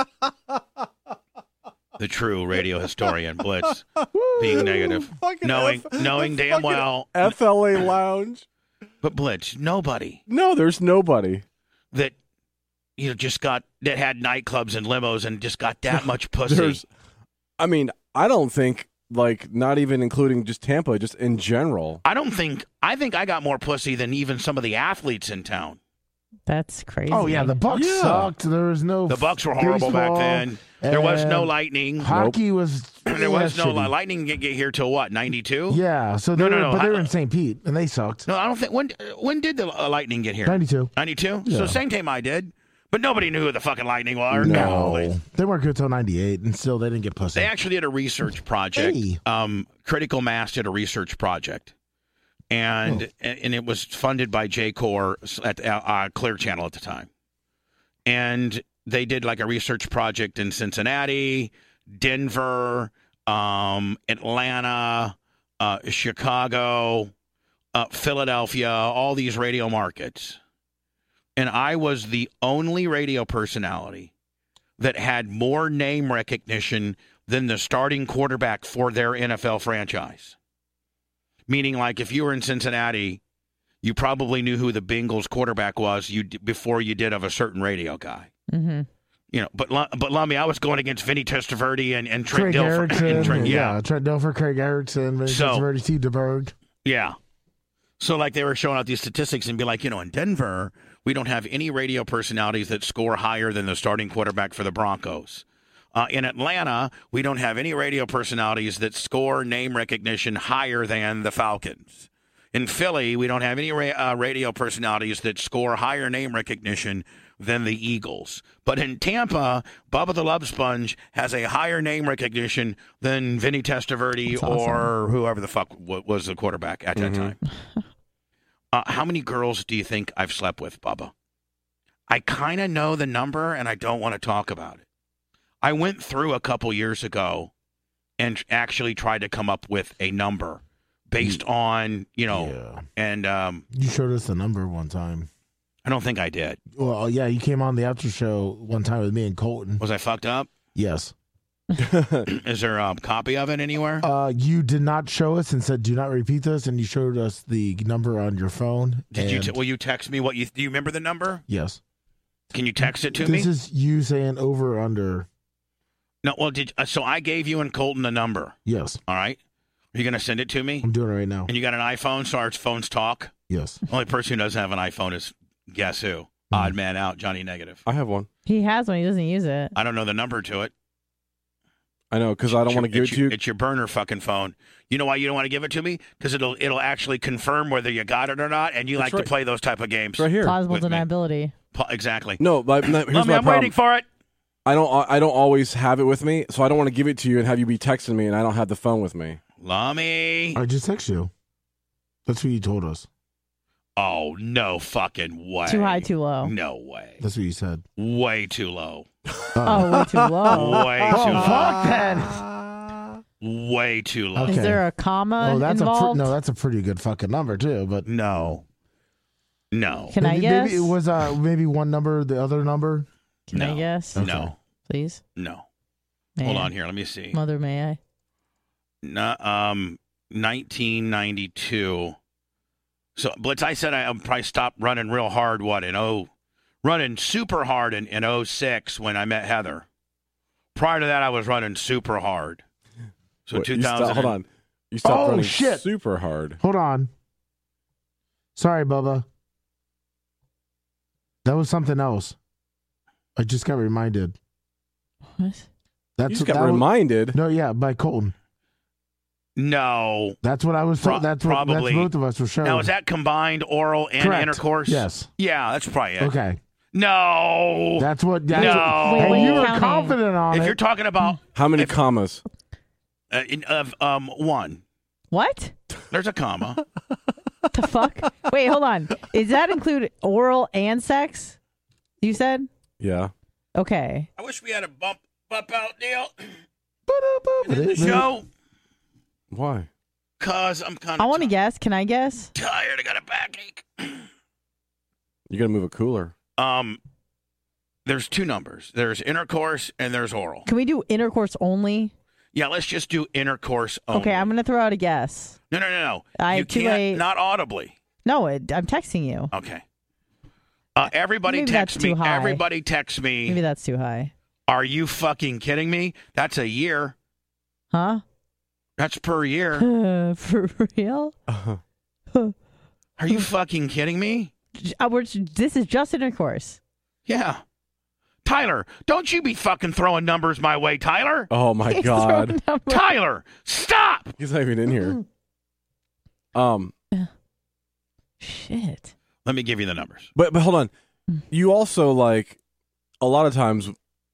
Speaker 3: The true radio historian, Blitz, being negative.
Speaker 8: Fucking
Speaker 3: Knowing
Speaker 8: F-
Speaker 3: knowing
Speaker 8: the
Speaker 3: damn
Speaker 8: fucking
Speaker 3: well.
Speaker 8: F L A Lounge?
Speaker 3: But Blitz, nobody
Speaker 8: No, there's nobody.
Speaker 3: that, you know, just got, that had nightclubs and limos and just got that much pussy.
Speaker 8: There's, I mean, I don't think, like, not even including just Tampa, just in general.
Speaker 3: I don't think, I think I got more pussy than even some of the athletes in town.
Speaker 2: That's crazy.
Speaker 10: Oh, yeah, the Bucks
Speaker 8: Yeah.
Speaker 10: sucked. There was no
Speaker 3: The Bucks were horrible back
Speaker 10: baseball,
Speaker 3: then. There was no
Speaker 10: and
Speaker 3: lightning.
Speaker 10: Hockey was
Speaker 3: There was
Speaker 10: yeah,
Speaker 3: no
Speaker 10: shitty.
Speaker 3: lightning didn't get here till what, ninety-two?
Speaker 10: Yeah, so they
Speaker 3: No, no,
Speaker 10: were,
Speaker 3: no,
Speaker 10: but they
Speaker 3: I-
Speaker 10: were in Saint Pete, and they sucked.
Speaker 3: No, I don't think, when when did the uh, lightning get here?
Speaker 10: ninety-two.
Speaker 3: ninety-two?
Speaker 10: Yeah.
Speaker 3: So same time I did. But nobody knew who the fucking lightning were.
Speaker 10: No, they weren't good till ninety-eight, and still they didn't get pussy.
Speaker 3: They actually did a research project.
Speaker 10: Hey.
Speaker 3: Um, Critical Mass did a research project, and
Speaker 10: Oh.
Speaker 3: and it was funded by J Corps at uh, Clear Channel at the time. And they did like a research project in Cincinnati, Denver, um, Atlanta, uh, Chicago, uh, Philadelphia, all these radio markets. And I was the only radio personality that had more name recognition than the starting quarterback for their N F L franchise. Meaning, like, if you were in Cincinnati, you probably knew who the Bengals quarterback was you before you did of a certain radio guy.
Speaker 2: Mm-hmm.
Speaker 3: You know, but but Lummy, I was going against Vinny Testaverde and, and Trent
Speaker 10: Craig
Speaker 3: Dilfer.
Speaker 10: Erickson,
Speaker 3: and Trent, yeah.
Speaker 10: yeah, Trent Dilfer, Craig Erickson, Vinny
Speaker 3: So-
Speaker 10: Testaverde, Steve DeBerg.
Speaker 3: Yeah. So, like, they were showing out these statistics and be like, you know, in Denver, we don't have any radio personalities that score higher than the starting quarterback for the Broncos. Uh, in Atlanta, we don't have any radio personalities that score name recognition higher than the Falcons. In Philly, we don't have any ra- uh, radio personalities that score higher name recognition than the Eagles. But in Tampa, Bubba the Love Sponge has a higher name recognition than Vinny Testaverde
Speaker 2: That's awesome.
Speaker 3: or whoever the fuck w- was the quarterback at that
Speaker 8: Mhm.
Speaker 3: time. Uh, how many girls do you think I've slept with, Bubba? I kind of know the number, and I don't want to talk about it. I went through a couple years ago and actually tried to come up with a number based on, you know,
Speaker 10: Yeah.
Speaker 3: and um,
Speaker 10: You showed us the number one time.
Speaker 3: I don't think I did.
Speaker 10: Well, yeah, you came on the after show one time with me and Colton.
Speaker 3: Was I fucked up?
Speaker 10: Yes.
Speaker 3: Is there a copy of it anywhere?
Speaker 10: Uh, you did not show us and said, "Do not repeat this," and you showed us the number on your phone.
Speaker 3: Did you?
Speaker 10: and-
Speaker 3: T- will you text me what you? Do you remember the number?
Speaker 10: Yes.
Speaker 3: Can you text it to
Speaker 10: this
Speaker 3: me?
Speaker 10: is you saying over or under.
Speaker 3: No. Well, did uh, so? I gave you and Colton the number.
Speaker 10: Yes.
Speaker 3: All right. Are you going to send it to me?
Speaker 10: I'm doing it right now.
Speaker 3: And you got an iPhone, so our phones talk.
Speaker 10: Yes.
Speaker 3: The only person who doesn't have an iPhone is guess who? Odd man out, Johnny Negative.
Speaker 8: I have one.
Speaker 2: He has one. He doesn't use it.
Speaker 3: I don't know the number to it.
Speaker 8: I know, because I don't want to give it
Speaker 3: It's
Speaker 8: to
Speaker 3: your-
Speaker 8: you.
Speaker 3: It's your burner fucking phone. You know why you don't want to give it to me? Because it'll it'll actually confirm whether you got it or not, and you
Speaker 8: That's
Speaker 3: like
Speaker 8: right.
Speaker 3: to play those type of games.
Speaker 8: It's right here.
Speaker 2: Plausible
Speaker 3: with me.
Speaker 2: deniability.
Speaker 3: Pl- Exactly.
Speaker 8: No, but no, here's
Speaker 3: Lummi,
Speaker 8: my
Speaker 3: I'm
Speaker 8: problem.
Speaker 3: waiting for it.
Speaker 8: I don't. I don't always have it with me, so I don't want to give it to you and have you be texting me, and I don't have the phone with me.
Speaker 3: Lummy.
Speaker 10: I just text you. That's what you told us.
Speaker 3: Oh, no fucking way.
Speaker 2: Too high, too low.
Speaker 3: No way.
Speaker 10: That's what you said.
Speaker 3: Way too low.
Speaker 2: Oh, way too low.
Speaker 3: Way too
Speaker 10: Oh,
Speaker 3: low.
Speaker 10: fuck that.
Speaker 3: Way too low.
Speaker 10: Okay.
Speaker 2: Is there a comma
Speaker 10: Oh, that's a
Speaker 2: involved?
Speaker 10: pr- no. That's a pretty good fucking number too. But
Speaker 3: No. No.
Speaker 2: Can I
Speaker 10: maybe,
Speaker 2: guess?
Speaker 10: maybe it was uh maybe one number, the other number.
Speaker 2: Can
Speaker 3: no.
Speaker 2: I guess?
Speaker 3: No.
Speaker 2: Please?
Speaker 3: No.
Speaker 2: May
Speaker 3: Hold
Speaker 2: I?
Speaker 3: on here. Let me see.
Speaker 2: Mother, may I?
Speaker 3: No, um, nineteen ninety-two. So, Blitz, I said I I'll probably stop running real hard, what, in oh, running super hard in, in oh six when I met Heather. Prior to that, I was running super hard. So,
Speaker 8: What, you
Speaker 3: two thousand.
Speaker 8: stopped- hold on. You stopped
Speaker 10: Oh,
Speaker 8: running
Speaker 10: shit.
Speaker 8: super hard.
Speaker 10: Hold on. Sorry, Bubba. That was something else. I just got reminded.
Speaker 2: What?
Speaker 10: That's
Speaker 8: You just got
Speaker 10: that was-
Speaker 8: reminded.
Speaker 10: no, yeah, by Colton.
Speaker 3: No.
Speaker 10: That's what I was
Speaker 3: Pro-
Speaker 10: told. That's what
Speaker 3: probably.
Speaker 10: that's both of us were showing.
Speaker 3: Now, is that combined oral and
Speaker 10: Correct.
Speaker 3: intercourse?
Speaker 10: Yes.
Speaker 3: Yeah, that's probably it.
Speaker 10: Okay.
Speaker 3: No.
Speaker 10: That's what. That's
Speaker 3: No.
Speaker 10: What,
Speaker 3: Wait,
Speaker 10: and
Speaker 3: what are
Speaker 10: you
Speaker 3: you
Speaker 10: were
Speaker 2: counting?
Speaker 10: confident on
Speaker 3: If
Speaker 10: it.
Speaker 3: you're talking about
Speaker 8: How many commas?
Speaker 3: uh, in, of um one,
Speaker 2: What?
Speaker 3: there's a comma.
Speaker 2: The fuck? Wait, hold on. Does that include oral and sex? You said?
Speaker 8: Yeah.
Speaker 2: Okay.
Speaker 3: I wish we had a bump bump out deal
Speaker 10: But
Speaker 3: in the
Speaker 10: it-
Speaker 3: show,
Speaker 8: Why?
Speaker 3: cause I'm kind
Speaker 2: I
Speaker 3: of
Speaker 2: want to guess. Can I guess?
Speaker 3: tired. I got a backache.
Speaker 8: You got to move a cooler.
Speaker 3: Um, there's two numbers. There's intercourse and there's oral.
Speaker 2: Can we do intercourse only?
Speaker 3: Yeah, let's just do intercourse only.
Speaker 2: Okay, I'm going to throw out a guess.
Speaker 3: No, no, no, no.
Speaker 2: I
Speaker 3: you
Speaker 2: too
Speaker 3: can't.
Speaker 2: late.
Speaker 3: Not audibly.
Speaker 2: No, it, I'm texting you.
Speaker 3: Okay. Uh, everybody
Speaker 2: Maybe
Speaker 3: text
Speaker 2: that's
Speaker 3: me.
Speaker 2: too high.
Speaker 3: Everybody text me.
Speaker 2: Maybe that's too high.
Speaker 3: Are you fucking kidding me? That's a year.
Speaker 2: Huh?
Speaker 3: That's per year.
Speaker 2: For real?
Speaker 3: Are you fucking kidding me?
Speaker 2: Uh, we're, this is just intercourse.
Speaker 3: Yeah. Tyler, don't you be fucking throwing numbers my way, Tyler.
Speaker 8: Oh my
Speaker 2: He's
Speaker 8: God.
Speaker 2: throwing numbers.
Speaker 3: Tyler, stop.
Speaker 8: He's not even in here. Um,
Speaker 2: Shit.
Speaker 3: Let me give you the numbers.
Speaker 8: but but hold on. You also like a lot of times.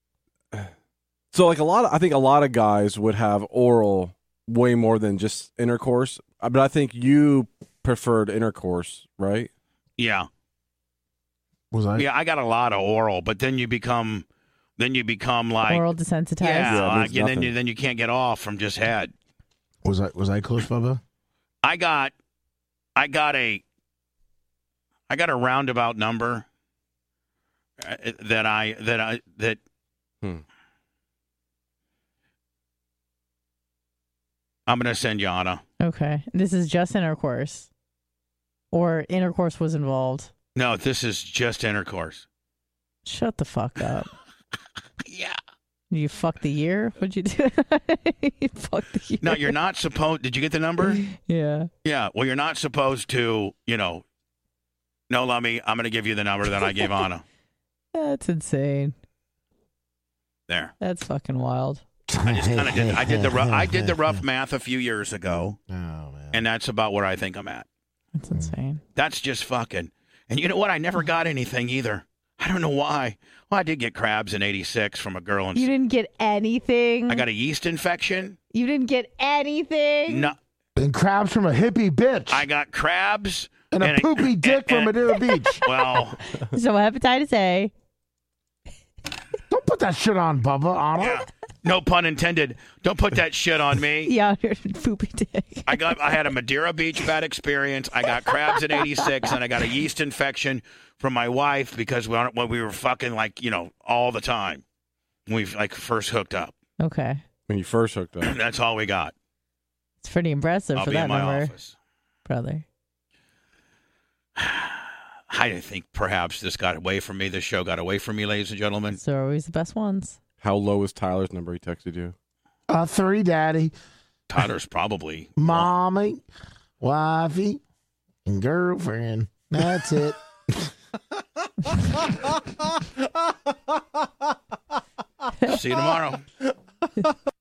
Speaker 8: So like a lot of, I think a lot of guys would have oral way more than just intercourse. But I think you preferred intercourse, right?
Speaker 3: Yeah.
Speaker 10: Was I?
Speaker 3: Yeah, I got a lot of oral, but then you become, then you become like
Speaker 2: Oral desensitized.
Speaker 3: Yeah,
Speaker 8: Yeah, it
Speaker 3: like,
Speaker 8: means
Speaker 3: and then
Speaker 8: nothing.
Speaker 3: you then you can't get off from just head.
Speaker 10: Was I? Was I close, Bubba?
Speaker 3: I got, I got a, I got a roundabout number uh, that I that I that.
Speaker 8: Hmm.
Speaker 3: I'm gonna send you Anna.
Speaker 2: Okay. This is just intercourse. Or intercourse was involved.
Speaker 3: No, this is just intercourse.
Speaker 2: Shut the fuck up.
Speaker 3: Yeah.
Speaker 2: You fucked the year? What'd you do? You fucked the year.
Speaker 3: No, you're not supposed. Did you get the number?
Speaker 2: Yeah.
Speaker 3: Yeah. Well, you're not supposed to. You know. No, Lummy. I'm gonna give you the number that I gave Anna.
Speaker 2: That's insane.
Speaker 3: There.
Speaker 2: That's fucking wild.
Speaker 3: I just kind of did. I did the rough. I did the rough math a few years ago,
Speaker 10: Oh man.
Speaker 3: and that's about where I think I'm at.
Speaker 2: That's insane.
Speaker 3: That's just fucking. And you know what? I never got anything either. I don't know why. Well, I did get crabs in eighty-six from a girl. In,
Speaker 2: You didn't get anything?
Speaker 3: I got a yeast infection.
Speaker 2: You didn't get anything?
Speaker 3: No,
Speaker 10: And crabs from a hippie bitch.
Speaker 3: I got crabs
Speaker 10: and a poopy dick from Madeira Beach.
Speaker 3: Well,
Speaker 2: So hepatitis A.
Speaker 10: Don't put that shit on, Bubba. Anna.
Speaker 3: yeah, no pun intended. Don't put that shit on me.
Speaker 2: Yeah, your poopy dick.
Speaker 3: I got. I had a Madeira Beach bad experience. I got crabs in eighty-six, and I got a yeast infection from my wife because we when we were fucking like you know all the time. When we like first hooked up.
Speaker 2: Okay.
Speaker 8: When you first hooked up.
Speaker 3: That's all we got.
Speaker 2: It's pretty impressive
Speaker 3: I'll
Speaker 2: for
Speaker 3: be
Speaker 2: that
Speaker 3: in my
Speaker 2: number,
Speaker 3: office.
Speaker 2: brother.
Speaker 3: I think perhaps this got away from me. This show got away from me, ladies and gentlemen.
Speaker 2: So always the best ones.
Speaker 8: How low is Tyler's number he texted you?
Speaker 10: Uh, three, daddy,
Speaker 3: Tyler's probably
Speaker 10: mommy, wifey, and girlfriend. That's it.
Speaker 3: See you tomorrow.